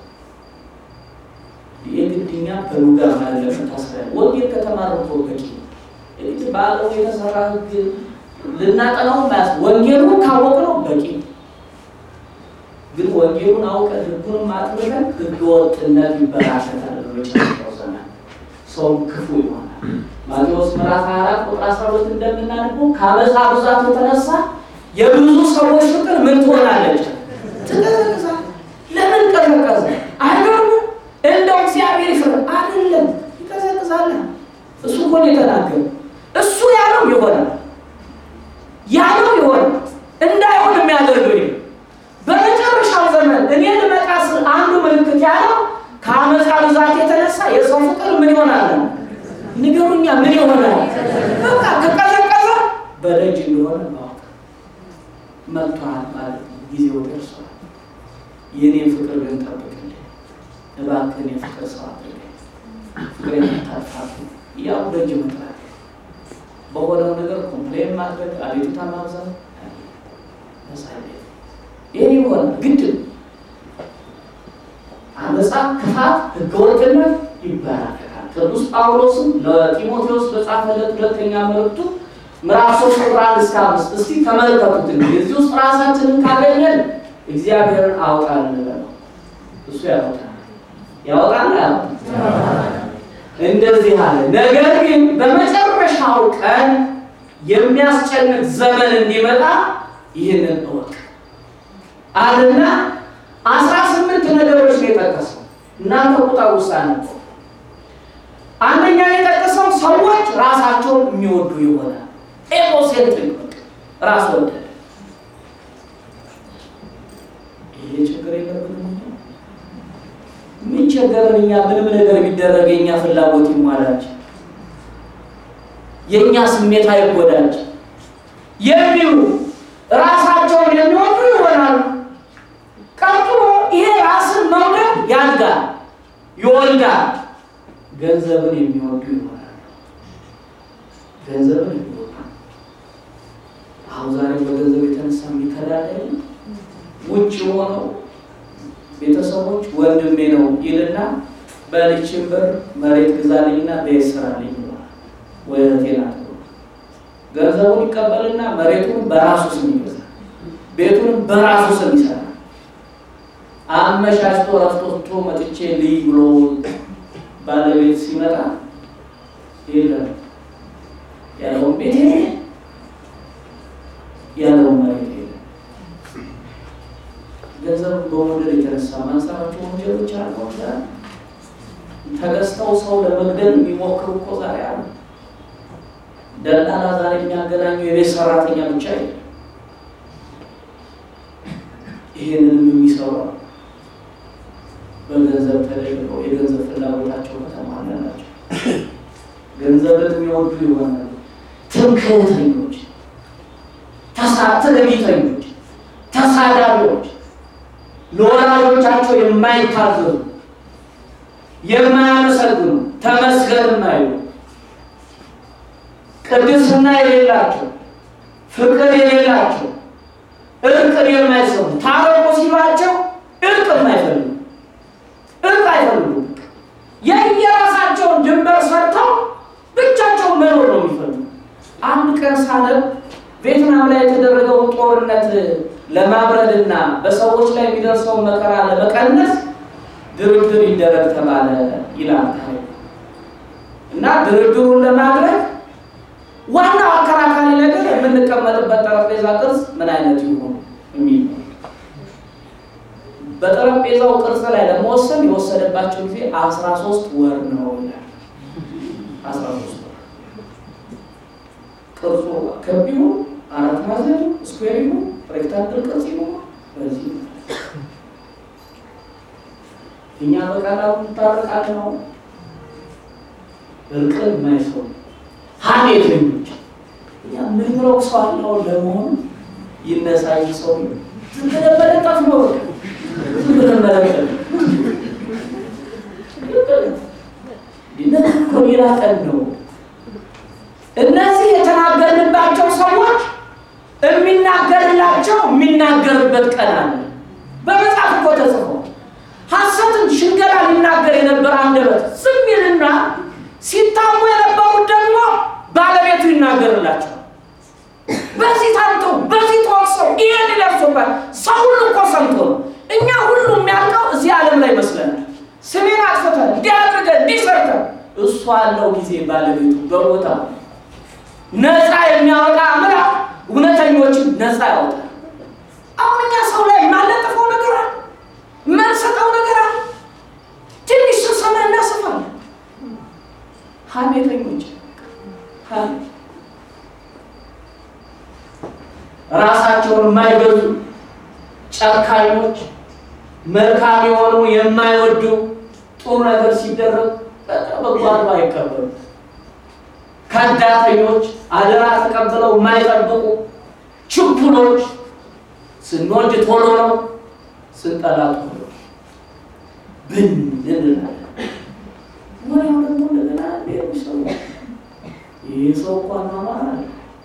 የግድኛ ከሉጋ ማለት ታስበል ወንጌል ከተማረው በቂ እንግዲህ ባለው የተሰራ ህግ ልናጠናው ማለት ወንጌሉን ካወቅነው በቂ። ግን ወንጌሉን አውቀን ህጉን ማጥበቀን ህገወጥነት ይበራከታል። በመጨረሻው ዘመን ሰው ክፉ ይሆናል። ማቴዎስ ምዕራፍ 24 ቁጥር 12 እንደምናነበው ከአመፃ ብዛት የተነሳ የብዙ ሰዎች ፍቅር ምን ትሆናለች? ትቀዘቅዛለች። ለምን ቀዘቀዘ? አይገርም? እንደው እግዚአብሔር ይፈርድ አይደለም፣ ይቀዘቅዛል። እሱ እኮ ነው የተናገረው። እሱ ያለው ይሆናል፣ ያለው ይሆናል። እንዳይሆን የሚያደርገው በመጨረሻው ዘመን እኔ ልመጣ ስል አንዱ ምልክት ያለው ከአመፃ ብዛት የተነሳ የሰው ፍቅር ምን ይሆናል? ንገሩኛ፣ ምን ይሆናል? በቃ ከቀዘቀዘ በደጅ እንደሆነ ማወቅ መጥቷል ማለት ነው። ጊዜው ደርሷል። የኔን ፍቅር ግን ጠብቅልኝ እባክህን፣ የፍቅር ሰው አድርገኝ፣ ፍቅሬን አታጥፋት። ያው ደጅ መጥራት በሆነው ነገር ኮምፕሌን ማድረግ፣ አቤቱታ ማብዛት መሳይ ይሄ ይሆናል። ግድ አመፃ፣ ክፋት፣ ህገወጥነት ይበራከታል። ቅዱስ ጳውሎስም ለጢሞቴዎስ በጻፈለት ሁለተኛ መልእክቱ ምዕራፍ 3 ቁጥር 1 እስከ 5 እስቲ ተመልከቱት። እዚህ ውስጥ ራሳችንን ካገኘን እግዚአብሔርን አውጣልን በለው። እሱ ያወጣል ያወጣል። እንደዚህ አለ። ነገር ግን በመጨረሻው ቀን የሚያስጨንቅ ዘመን እንዲመጣ ይህንን እወቅ አለና 18 ነገሮች ነው የጠቀሰው። እናንተ ቁጥር ውሳኔ ነው። አንደኛ የጠቀሰው ሰዎች ራሳቸውን የሚወዱ ይሆናል። ኤጎሴንትሪክ ራስ ወዳድ። ይሄ ችግር የለብንም። ምን ቸገረን እኛ? ምንም ነገር ቢደረግ የኛ ፍላጎት ይሟላል፣ የኛ ስሜት አይጎዳል የሚሉ ራሳቸውን የሚወዱ ይሆናሉ። ቀጥሎ ይሄ ራስን መውደድ ያድጋል፣ ይወልዳል። ገንዘብን የሚወዱ ይሆናል። ገንዘብን የሚወዱ አሁን ዛሬ በገንዘብ የተነሳ የሚተዳደር ውጭ ሆነው ቤተሰቦች ወንድሜ ነው ይልና በልጅም ብር መሬት ግዛልኝና ቤት ስራልኝ ወይቴና ገንዘቡን ይቀበልና መሬቱን በራሱ ስም ይገዛል፣ ቤቱን በራሱ ስም ይሰራል። አመሻሽቶ ረፍቶቶ መጥቼ ልይ ብሎ ባለቤት ሲመጣ የለም ያለው ቤት ያለው መሬት ገንዘብ በመውደድ የተነሳ ማንሳራቸው ወንጀሎች አሉ። ተገዝተው ሰው ለመግደል የሚሞክሩ እኮ ዛሬ አሉ። ደላላ ዛሬ የሚያገናኙ የቤት ሰራተኛ ብቻ አይደለም፣ ይሄንንም የሚሰሩ በገንዘብ ተደግፈው የገንዘብ ፍላጎታቸው ከተማለላቸው ገንዘብን የሚወዱ ይሆናሉ። ትምክህተኞች፣ ትዕቢተኞች፣ ተሳዳቢዎች፣ ለወላጆቻቸው የማይታዘዙ፣ የማያመሰግኑ፣ ተመስገን የማይሉ፣ ቅድስና የሌላቸው፣ ፍቅር የሌላቸው፣ እርቅን የማይሰሙ፣ ታረቁ ሲሏቸው እርቅ የማይፈልጉ፣ እርቅ አይፈልጉም። የየራሳቸውን ድንበር ሰርተው ብቻቸውን መኖር ነው የሚፈልጉ። አንድ ቀን ሳነብ ቬትናም ላይ የተደረገውን ጦርነት ለማብረድና በሰዎች ላይ የሚደርሰውን መከራ ለመቀነስ ድርድር ይደረግ ተባለ ይላል እና ድርድሩን ለማድረግ ዋናው አከራካሪ ነገር የምንቀመጥበት ጠረጴዛ ቅርጽ ምን አይነት ይሆን የሚል ነው። በጠረጴዛው ቅርጽ ላይ ለመወሰን የወሰደባቸው ጊዜ 13 ወር ነው ይላል። 13 ወር ቅርጹ ከቢው አራት ማዕዘን ስኩዌር ነው ሬክታንግል ቅርጽ ነው። በዚህ እኛ በቃላው ታረቃለ ነው እርቅን ማይሰው ሀኔትኞች እኛ ምን ብለው ሰው አለው ለመሆን ይነሳይ ሰው ተደበለጣት ነው ሌላ ቀን ነው። እነዚህ የተናገርንባቸው ሰዎች የሚናገርላቸው የሚናገርበት ቀን አለ። በመጽሐፍ እኮ ተጽፎ ሐሰትን ሽንገላ ሊናገር የነበረ አንደበት ዝም ይልና ሲታሙ የነበሩት ደግሞ ባለቤቱ ይናገርላቸው። በዚህ ታምቶ በዚህ ተወቅሰው ይሄን ይለፍሱበት ሰው ሁሉ እኮ ሰምቶ ነው። እኛ ሁሉ የሚያልቀው እዚህ ዓለም ላይ መስለናል። ስሜን አጥፍተን እንዲያድርገን እንዲሰርተን እሱ አለው ጊዜ ባለቤቱ በቦታው ነፃ የሚያወጣ አምላክ እውነተኞችን ነፃ ያወጣል። አሁን እኛ ሰው ላይ ማለጠፈው ነገር አለ፣ ማንሰጠው ነገር አለ። ትንሽ ሰማ እናስፋለን። ሀሜተኞች ራሳቸውን የማይገዙ ጨካኞች፣ መልካም የሆኑ የማይወዱ ጥሩ ነገር ሲደረግ በጎ አድርገው አይቀበሉ፣ ከዳተኞች፣ አደራ ተቀብለው የማይጠብቁ ችኩሎች፣ ስንወድ ቶሎ ነው ስንጠላ ቶሎ ብንንናለን። ወዲያው ደግሞ እንደገና ሌሎች ሰው ይህ ሰው እኮ አኗኗር አለ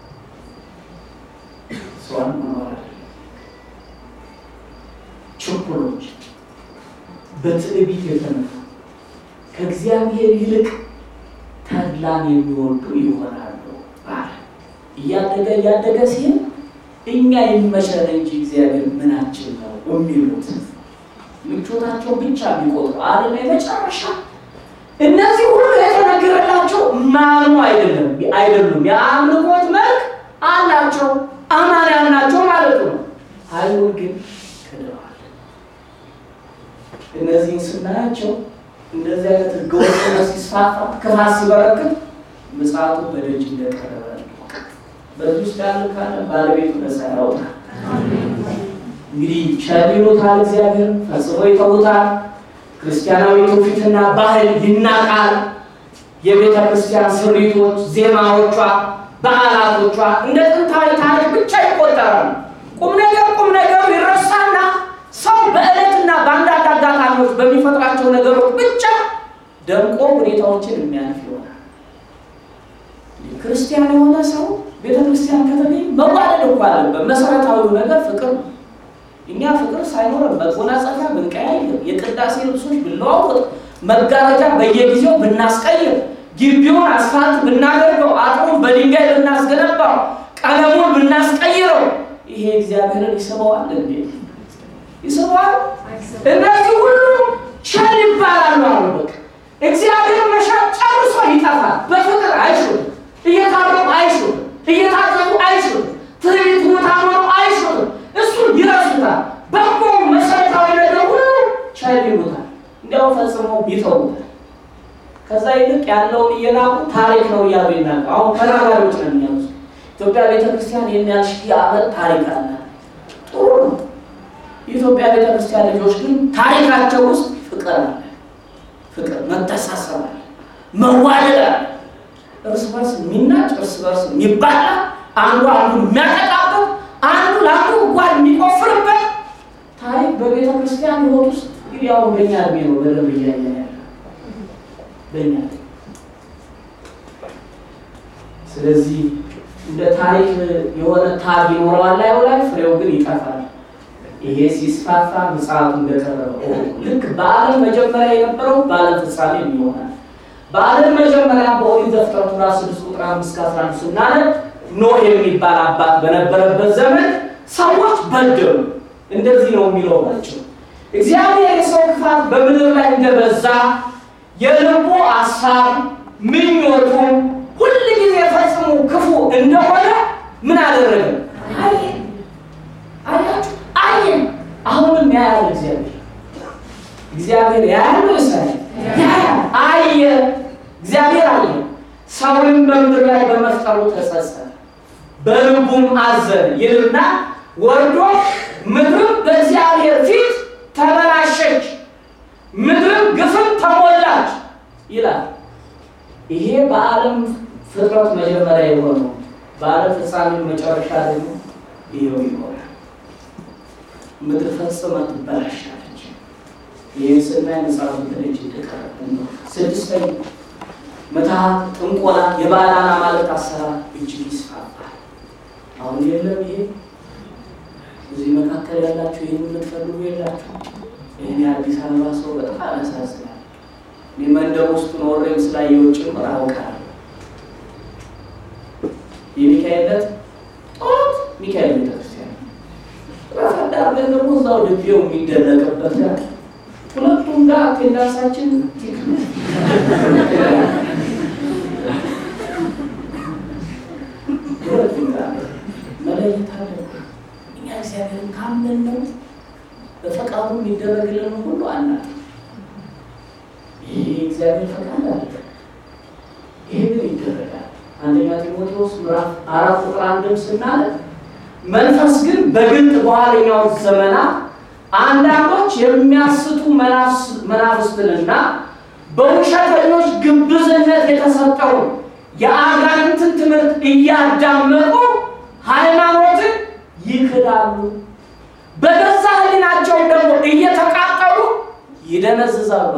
ሰው አኗኗር አለ። ችኩሎች፣ በትዕቢት የተነፉ ከእግዚአብሔር ይልቅ ተድላን የሚወዱ ይሆናሉ። እያደገ ሲሄድ እኛ ይመቸን እንጂ እግዚአብሔር ምናችን ነው የሚሉት ምቾታቸው ብቻ ቢቆጥሩ ዓለም የመጨረሻ እነዚህ ሁሉ የተነገረላቸው ማኑ አይደሉም የአምልኮት መልክ አላቸው አማንያን ናቸው ማለት ነው። አይሁን ግን ክደዋል። እነዚህን ስናያቸው እንደዚህ አይነት ህገወጥነት ሲስፋፋ ክፋት ሲበረክት ምጽአቱ በደጅ እንደቀረበ በዚህ ውስጥ ያለ ካለ ባለቤቱ ነፃ ያወጣል። እንግዲህ ቸር ይሉታል እግዚአብሔር ፈጽሞ ይተውታል። ክርስቲያናዊ ትውፊትና ባህል ይናቃል። የቤተ ክርስቲያን ስሪቶች፣ ዜማዎቿ፣ በዓላቶቿ እንደ ጥንታዊ ታሪክ ብቻ ይቆጠራሉ። ቁም ነገር ይረሳና ሰው በዕለትና በአንዳንድ አጋጣሚዎች በሚፈጥራቸው ነገሮች ብቻ ደምቆ ሁኔታዎችን የሚያልፍ ይሆናል። ክርስቲያን የሆነ ሰው ቤተ ክርስቲያን ከተገኘ መዋደድ እኮ አለበት። መሰረታዊው ነገር ፍቅር ነው። እኛ ፍቅር ሳይኖር መጎናጸፊያ ብንቀያየር፣ የቅዳሴ ልብሶች ብንለዋወጥ፣ መጋረጃ በየጊዜው ብናስቀይር፣ ግቢውን አስፋልት ብናደርገው፣ አጥሩን በድንጋይ ብናስገነባው፣ ቀለሙን ብናስቀይረው ይሄ እግዚአብሔርን ይስበዋል እንዴ? ይስበዋል? እነዚህ ሁሉ ቸር ይባላሉ አሉ። በቃ እግዚአብሔር መሻት ጨርሶ ይጠፋል። በፍቅር አይሹም፣ እየታረቁ አይሹም፣ እየታረቁ አይሹም፣ ትርኢት ታምሮ አይሹም። እሱ ይረሱታል። በጎ መሰረታዊ ነገር ሁሉ ቸር ይሉታል። እንዲያው ፈጽሞ ይተውታል። ከዛ ይልቅ ያለውን እየናቁ ታሪክ ነው እያሉ ይናቁ። አሁን ተናጋሪዎች ነን እኛ። ኢትዮጵያ ቤተክርስቲያን የሚያልሽ ዓመት ታሪክ አለ። ጥሩ ነው። የኢትዮጵያ ቤተክርስቲያን ልጆች ግን ታሪካቸው ውስጥ ፍቅር አለ። ፍቅር፣ መተሳሰብ አለ፣ መዋደድ አለ። እርስ በርስ የሚናጭ፣ እርስ በርስ የሚባላ፣ አንዱ የሚያጠቃበት፣ አንዱ ለአንዱ ጓድ የሚቆፍርበት ታሪክ በቤተክርስቲያን ሕይወት ውስጥ እንግዲህ ያው በእኛ እድሜ ነው በደንብ እያየን ያለ በእኛ። ስለዚህ እንደ ታሪክ የሆነ ታግ ይኖረዋል ላይ ፍሬው ግን ይጠፋል። ይሄ ሲስፋፋ ምጽአቱ እንደቀረበ ልክ በዓለም መጀመሪያ የነበረው በዓለም ፍጻሜ ይሆናል። በዓለም መጀመሪያ በኦሪት ዘፍጥረት 6:5-11 ስናነብ ኖህ የሚባል አባት በነበረበት ዘመን ሰዎች በደሉ። እንደዚህ ነው የሚለው ናቸው። እግዚአብሔር የሰው ክፋት በምድር ላይ እንደበዛ የልቡ ሐሳብ ምኞቱ ሁሉ ጊዜ ፈጽሞ ክፉ እንደሆነ ምን አደረገ? አየን። አሁንም ያያል እግዚአብሔር ያያል ወይሳይ አየ። እግዚአብሔር አየ። ሰውን በምድር ላይ በመፍጠሩ ተጸጸተ፣ በልቡም አዘነ ይልና ወርዶ ምድር በእግዚአብሔር ፊት ተበላሸች፣ ምድር ግፍን ተሞላች ይላል። ይሄ በዓለም ፍጥረት መጀመሪያ የሆነው በዓለም ፍጻሜ መጨረሻ ደግሞ ይሄው ይሆናል። ምድር ፈጽማ ትበላሻለች። ይህን ስናይ መጽሐፉ ደረጃ ተቀረበ ነው። ስድስተኛ ምትሃት፣ ጥንቆላ፣ የባዕዳን አማልክት አሰራር እጅግ ይስፋፋል። አሁን የለም ይሄ እዚህ መካከል ያላችሁ ይህን የምትፈልጉ የላችሁ። ይህን የአዲስ አበባ ሰው በጣም ያሳዝናል። እኔ መንደር ውስጥ ኖሬም ስላየው ጭምር አውቃለሁ። የሚካኤል ዕለት ጠዋት ሚካኤል ቤተክርስቲያን ረፈዳር ደግሞ እዛው ድቤው የሚደነቅበት ጋር ሁለቱም ጋር አቴንዳንሳችን መለየት አለብን። እኛ እግዚአብሔርን ካመን ነው በፈቃዱ የሚደረግልን ሁሉ አናት። ይሄ እግዚአብሔር ፈቃድ አለ። ይሄ ግን ይደረጋል። አንደኛ ጢሞቴዎስ ምዕራፍ 4:1 ስናነብ መንፈስ ግን በግልጥ በኋለኛው ዘመናት አንዳንዶች የሚያስቱ መናፍስትንና በውሸተኞች ግብዝነት የተሰጠው የአጋንንትን ትምህርት እያዳመጡ ሃይማኖትን ይክዳሉ። በገዛ ሕሊናቸው ደግሞ እየተቃጠሉ ይደነዝዛሉ።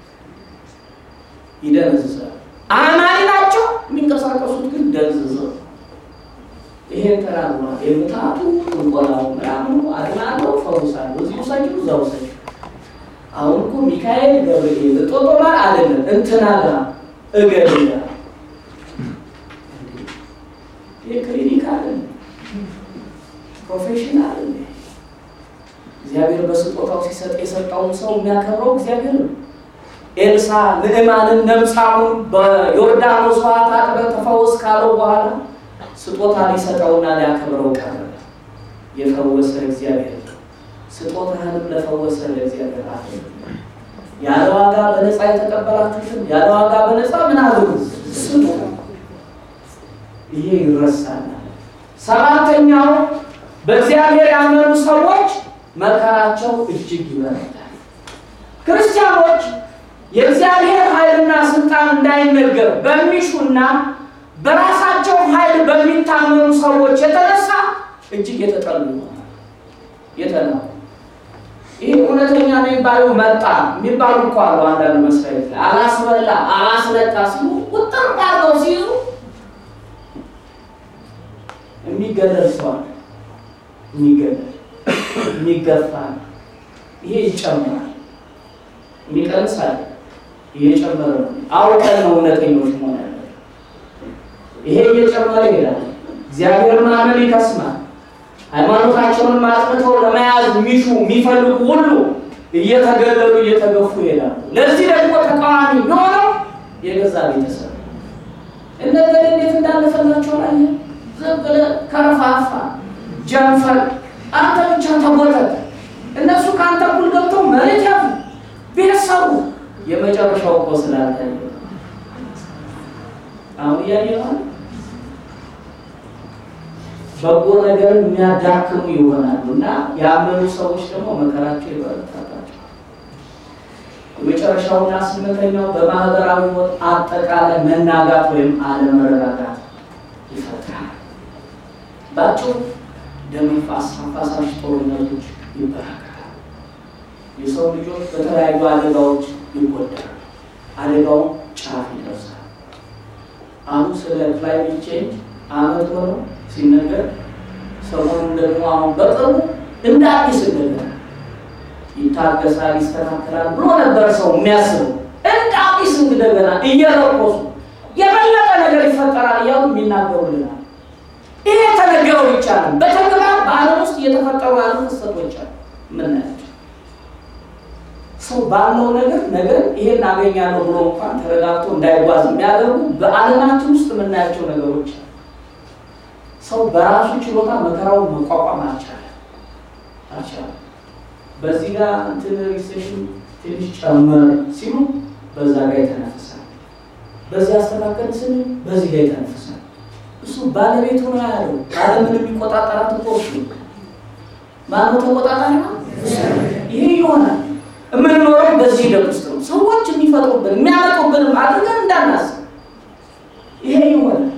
አማኝ ናቸው፣ የሚንቀሳቀሱት ግን ደንዝዘው። ይሄን ተራራ የምታቱ ጥንቆላው ምናምኑ አድናለው ፈውሳለሁ እዚሁ ሰጁ እዛው ሰጁ። አሁን እኮ ሚካኤል ገብርኤል ጦጦማ አይደለም እንትና ጋር እገሌላ የክሊኒክ አይደለም። ኮምፒቲሽን አለ። እግዚአብሔር በስጦታው ሲሰጥ የሰጠውን ሰው የሚያከብረው እግዚአብሔር ነው። ኤልሳ ንዕማንን ነምሳሙን በዮርዳኖስ ውሃ ታጥበህ ተፈወስ ካለው በኋላ ስጦታ ሊሰጠውና ሊያከብረው ቀረበ። የፈወሰ እግዚአብሔር ስጦታህንም ለፈወሰ ለእግዚአብሔር አለ። ያለ ዋጋ በነፃ የተቀበላችሁትን ያለ ዋጋ በነፃ ምን አድርጉ ስጡ። ይሄ ይረሳል። ሰባተኛው በእግዚአብሔር ያመኑ ሰዎች መከራቸው እጅግ ይበረታል። ክርስቲያኖች የእግዚአብሔር ኃይልና ስልጣን እንዳይነገር በሚሹና በራሳቸው ኃይል በሚታመኑ ሰዎች የተነሳ እጅግ የተጠሉ ይሆናል። ይሄ እውነተኛ ነው የሚባለው መጣ የሚባሉ እኮ አሉ። አንዳንድ መስሪያ ቤት አላስበላ አላስለቃ ሲሉ ቁጥር አድርገው ሲይዙ የሚገደል ሰው አለ፣ የሚገፋ ይሄ ይጨምራል፣ የሚቀንስ አለ፣ ይሄ ጨመረ ነው። አውቀን ነው እውነተኞች መሆን ያለብን። ይሄ እየጨመረ ይሄዳል። እግዚአብሔር ማመን ይከስማል። ሃይማኖታቸውን ማጥመተው ለመያዝ የሚፈልጉ ሁሉ እየተገለሉ እየተገፉ ይሄዳሉ። ለዚህ ደግሞ ተቃዋሚ ነው የገዛ ቤተሰብ። እንደገና እንዴት እንዳለፈላቸው ላይ ዝም ብለህ ከረፋፋ ጀንፈል አንተ ብቻ ተጎተት። እነሱ ካንተ እኩል ገብተው መሬት ያዙ ቤተሰቡ የመጨረሻው እኮ ስላልታየ አሁን ያየው በጎ ነገር የሚያዳክሙ ይሆናሉና ያመኑ ሰዎች ደግሞ መከራቸው ይበረታባቸው። የመጨረሻውና ስምንተኛው በማህበራዊ ሕይወት አጠቃላይ መናጋት ወይም አለመረጋጋት ይፈጥራል። ባጭሩ ደም ፋሳሽ ጦርነቶች ይበራከታል። የሰው ልጆች በተለያዩ አደጋዎች ይጎዳሉ። አደጋው ጫፍ ይደርሳል። አሁን ስለ ክላይሜት ቼንጅ አመት ሆኖ ሲነገር ሰሞኑን ደግሞ አሁን በቅርቡ እንደ አዲስ እንደገና ይታገሳል ይስተካከላል ብሎ ነበር ሰው የሚያስበው። እንደ አዲስ እንደገና እየረቆሱ የበለጠ ነገር ይፈጠራል እያሉ የሚናገሩልናል። ይሄ ተነገረው ይቻላል። በተግባር በዓለም ውስጥ እየተፈጠሩ ያሉ ክስተቶች አሉ። ምናያቸው ሰው ባለው ነገር ይሄን አገኛለሁ ብሎ እንኳን ተረጋግቶ እንዳይጓዝ የሚያደርጉ በዓለማችን ውስጥ የምናያቸው ነገሮች አሉ። ሰው በራሱ ችሎታ መከራውን መቋቋም አልቻለም። በዚህ ጋር እንትን ሪሴሽን ትንሽ ጨመር ሲሉ በዛ ጋር ይተነፍሳል። በዚህ አስተካከል ስንል በዚህ ጋር ይተነፍሳል። እሱ ባለቤቱ ነው ያለው። ዓለምን የሚቆጣጠራት እኮ እሱ ማነው? ተቆጣጣሪ ነው። ይሄ ይሆናል። የምንኖረው በዚህ ሂደት ውስጥ ነው። ሰዎች የሚፈጥሩብን የሚያመጡብን አድርገን እንዳናስብ ይሄ ይሆናል።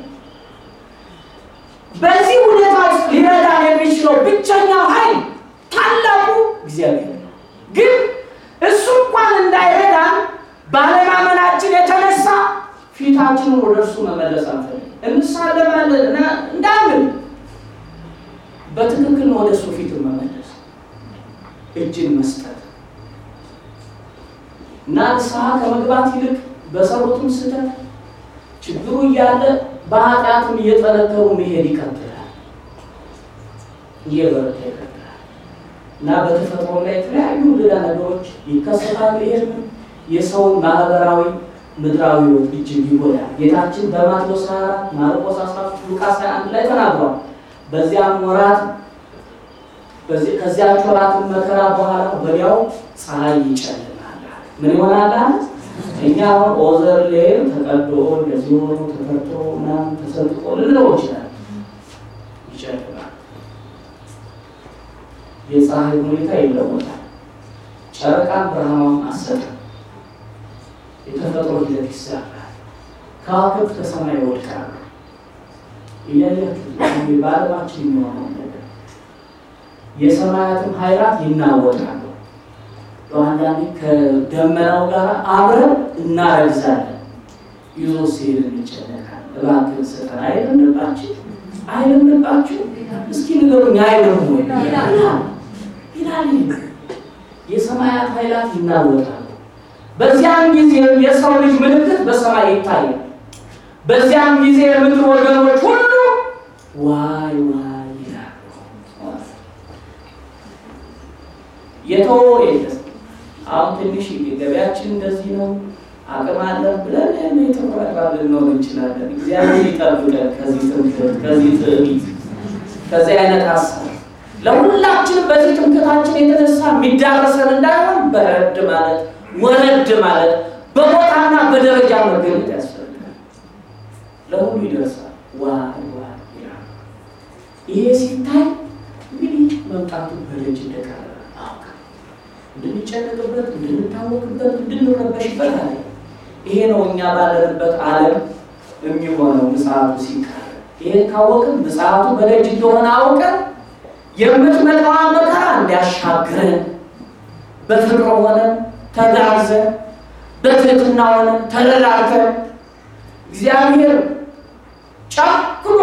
በዚህ ሁኔታ ውስጥ ሊረዳን የሚችለው ብቸኛው ኃይል ታላቁ እግዚአብሔር ነው። ግን እሱ እንኳን እንዳይረዳን ባለማመናችን የተነሳ ፊታችንን ወደ እርሱ መመለስ አንፈልግም። እንሳለማለን እና እንዳምን በትክክል ወደ እሱ ፊት መመለስ፣ እጅን መስጠት እና ንስሐ ከመግባት ይልቅ በሰሩትም ስህተት ችግሩ እያለ በኃጢአትም እየጠነከሩ መሄድ ይቀጥላል፣ እየበረታ ይቀጥላል እና በተፈጥሮ ላይ የተለያዩ ሌላ ነገሮች ይከሰታሉ። ይሄን የሰውን ማህበራዊ ምድራዊ ሕይወት እጅግ ይጎዳል። ጌታችን በማቴዎስ 24 ማርቆስ 13 ሉቃስ 21 ላይ ተናግሯል። በዚያም ወራት ከዚያች ወራት መከራ በኋላ ወዲያው ፀሐይ ይጨልማል። ምን ይሆናል? እኛ ኦዘር ሌር ተቀዶ እንደዚህ ሆኖ ተፈርቶ ምናምን ተሰልቆ ልንለው ይችላል። ይጨልማል። የፀሐይ ሁኔታ ይለወጣል። ጨረቃ ብርሃኗን አትሰጥም። የተፈጥሮ ሂደት ይሰራል። ከዋክብት ከሰማይ ይወድቃሉ። እያያችሁ በዓለማችን የሚሆነው ነገር የሰማያትም ኃይላት ይናወጣሉ። አንዳንዴ ከደመናው ጋር አብረን እናረግዛለን። ይዞ ሲሄድ እንጨነቃለን። እባክህ ስጠን አይለምንባችሁ እስኪ ንገሩኝ አይለምኑ ይላል። የሰማያት ኃይላት ይናወጣሉ። በዚያም ጊዜ የሰው ልጅ ምልክት በሰማይ ይታያል። በዚያም ጊዜ የምድር ወገኖች ሁሉ ዋይ ዋይ ይላሉ። የተወው የለም። አሁን ትንሽ ገበያችን እንደዚህ ነው አቅም አለን ብለን የተባባል ልንሆን እንችላለን። እግዚአብሔር ይጠብቀን ከዚህ ትምክህት፣ ከዚህ ትዕቢት፣ ከዚህ አይነት ሀሳብ ለሁላችን በዚህ ትምክህታችን የተነሳ የሚዳረሰን እንዳይሆን በረድ ማለት ወረድ ማለት በቦታና በደረጃ መገኘት ያስፈልጋል። ለሁሉ ይደርሳል። ዋይ ይላል። ይሄ ሲታይ እንግዲህ መምጣቱ በደጅ እንደቀረበ አውቃ እንድንጨነቅበት፣ እንድንታወቅበት፣ እንድንረበሽበት አለ። ይሄ ነው እኛ ባለንበት ዓለም የሚሆነው ምጽአቱ ሲቃረብ። ይሄን ካወቅን ምጽአቱ በደጅ እንደሆነ አውቀን የምትመጣውን መከራ እንዲያሻግረን በፍቅር ሆነን ተጋግዘን በትህትና ሆነን ተረዳድተን እግዚአብሔር ጨክኖ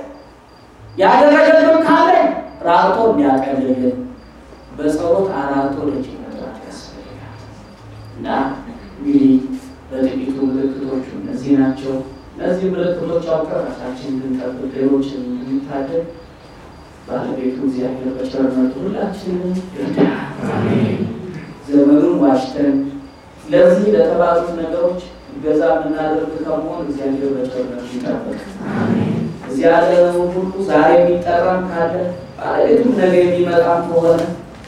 ያደረገልን ካለ ራርቶ እንዲያቀልልን በጸሎት አራርቶ ደጅ መጥራት ያስፈልጋል። እና እንግዲህ በጥቂቱ ምልክቶቹ እነዚህ ናቸው። እነዚህ ምልክቶች አውቀን ራሳችንን እንድንጠብቅ፣ ሌሎችን እንድንታደግ ባለቤቱ እግዚአብሔር በቸርነቱ ሁላችንን ይርዳን። ዘመኑን ዋሽተን ለዚህ ለተባሉት ነገሮች ገዛ የምናደርግ ከመሆን እግዚአብሔር በቸርነቱ ይጠብቅ። እዚያ ያለነው ሁሉ ዛሬ የሚጠራም ካለ ባለቤቱም ነገ የሚመጣም ከሆነ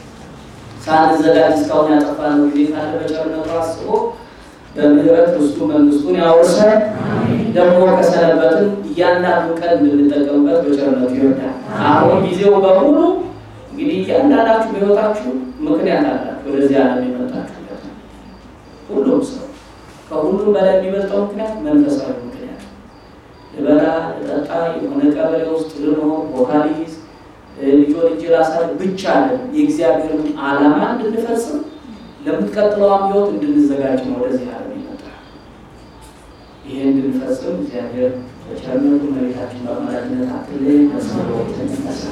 ሳንዘጋጅ እስካሁን ያጠፋነው ጊዜ ካለ በቸርነቱ አስቦ በምህረት ውስጡ መንግስቱን ያወርሰን። ደግሞ ከሰነበትን እያንዳንዱ ቀን እንድንጠቀምበት በቸርነቱ ይርዳን። አሁን ጊዜው በሙሉ እንግዲህ እያንዳንዳችሁ በሕይወታችሁ ምክንያት አላችሁ ወደዚህ ዓለም የመጣችሁበት። ሁሉም ሰው ከሁሉም በላይ የሚበልጠው ምክንያት መንፈሳዊ ምክንያት፣ ልበላ ልጠጣ፣ የሆነ ቀበሌ ውስጥ ልኖር፣ ቦታ ልይዝ፣ ልጅ ራሳል ብቻ አለን። የእግዚአብሔርን ዓላማ እንድንፈጽም ለምትቀጥለውም ሕይወት እንድንዘጋጅ ነው ወደዚህ ዓለም ይመጣል። ይሄን እንድንፈጽም እግዚአብሔር በቸርነቱ መሬታችን በአማላጅነት አትለይ መስመሮችን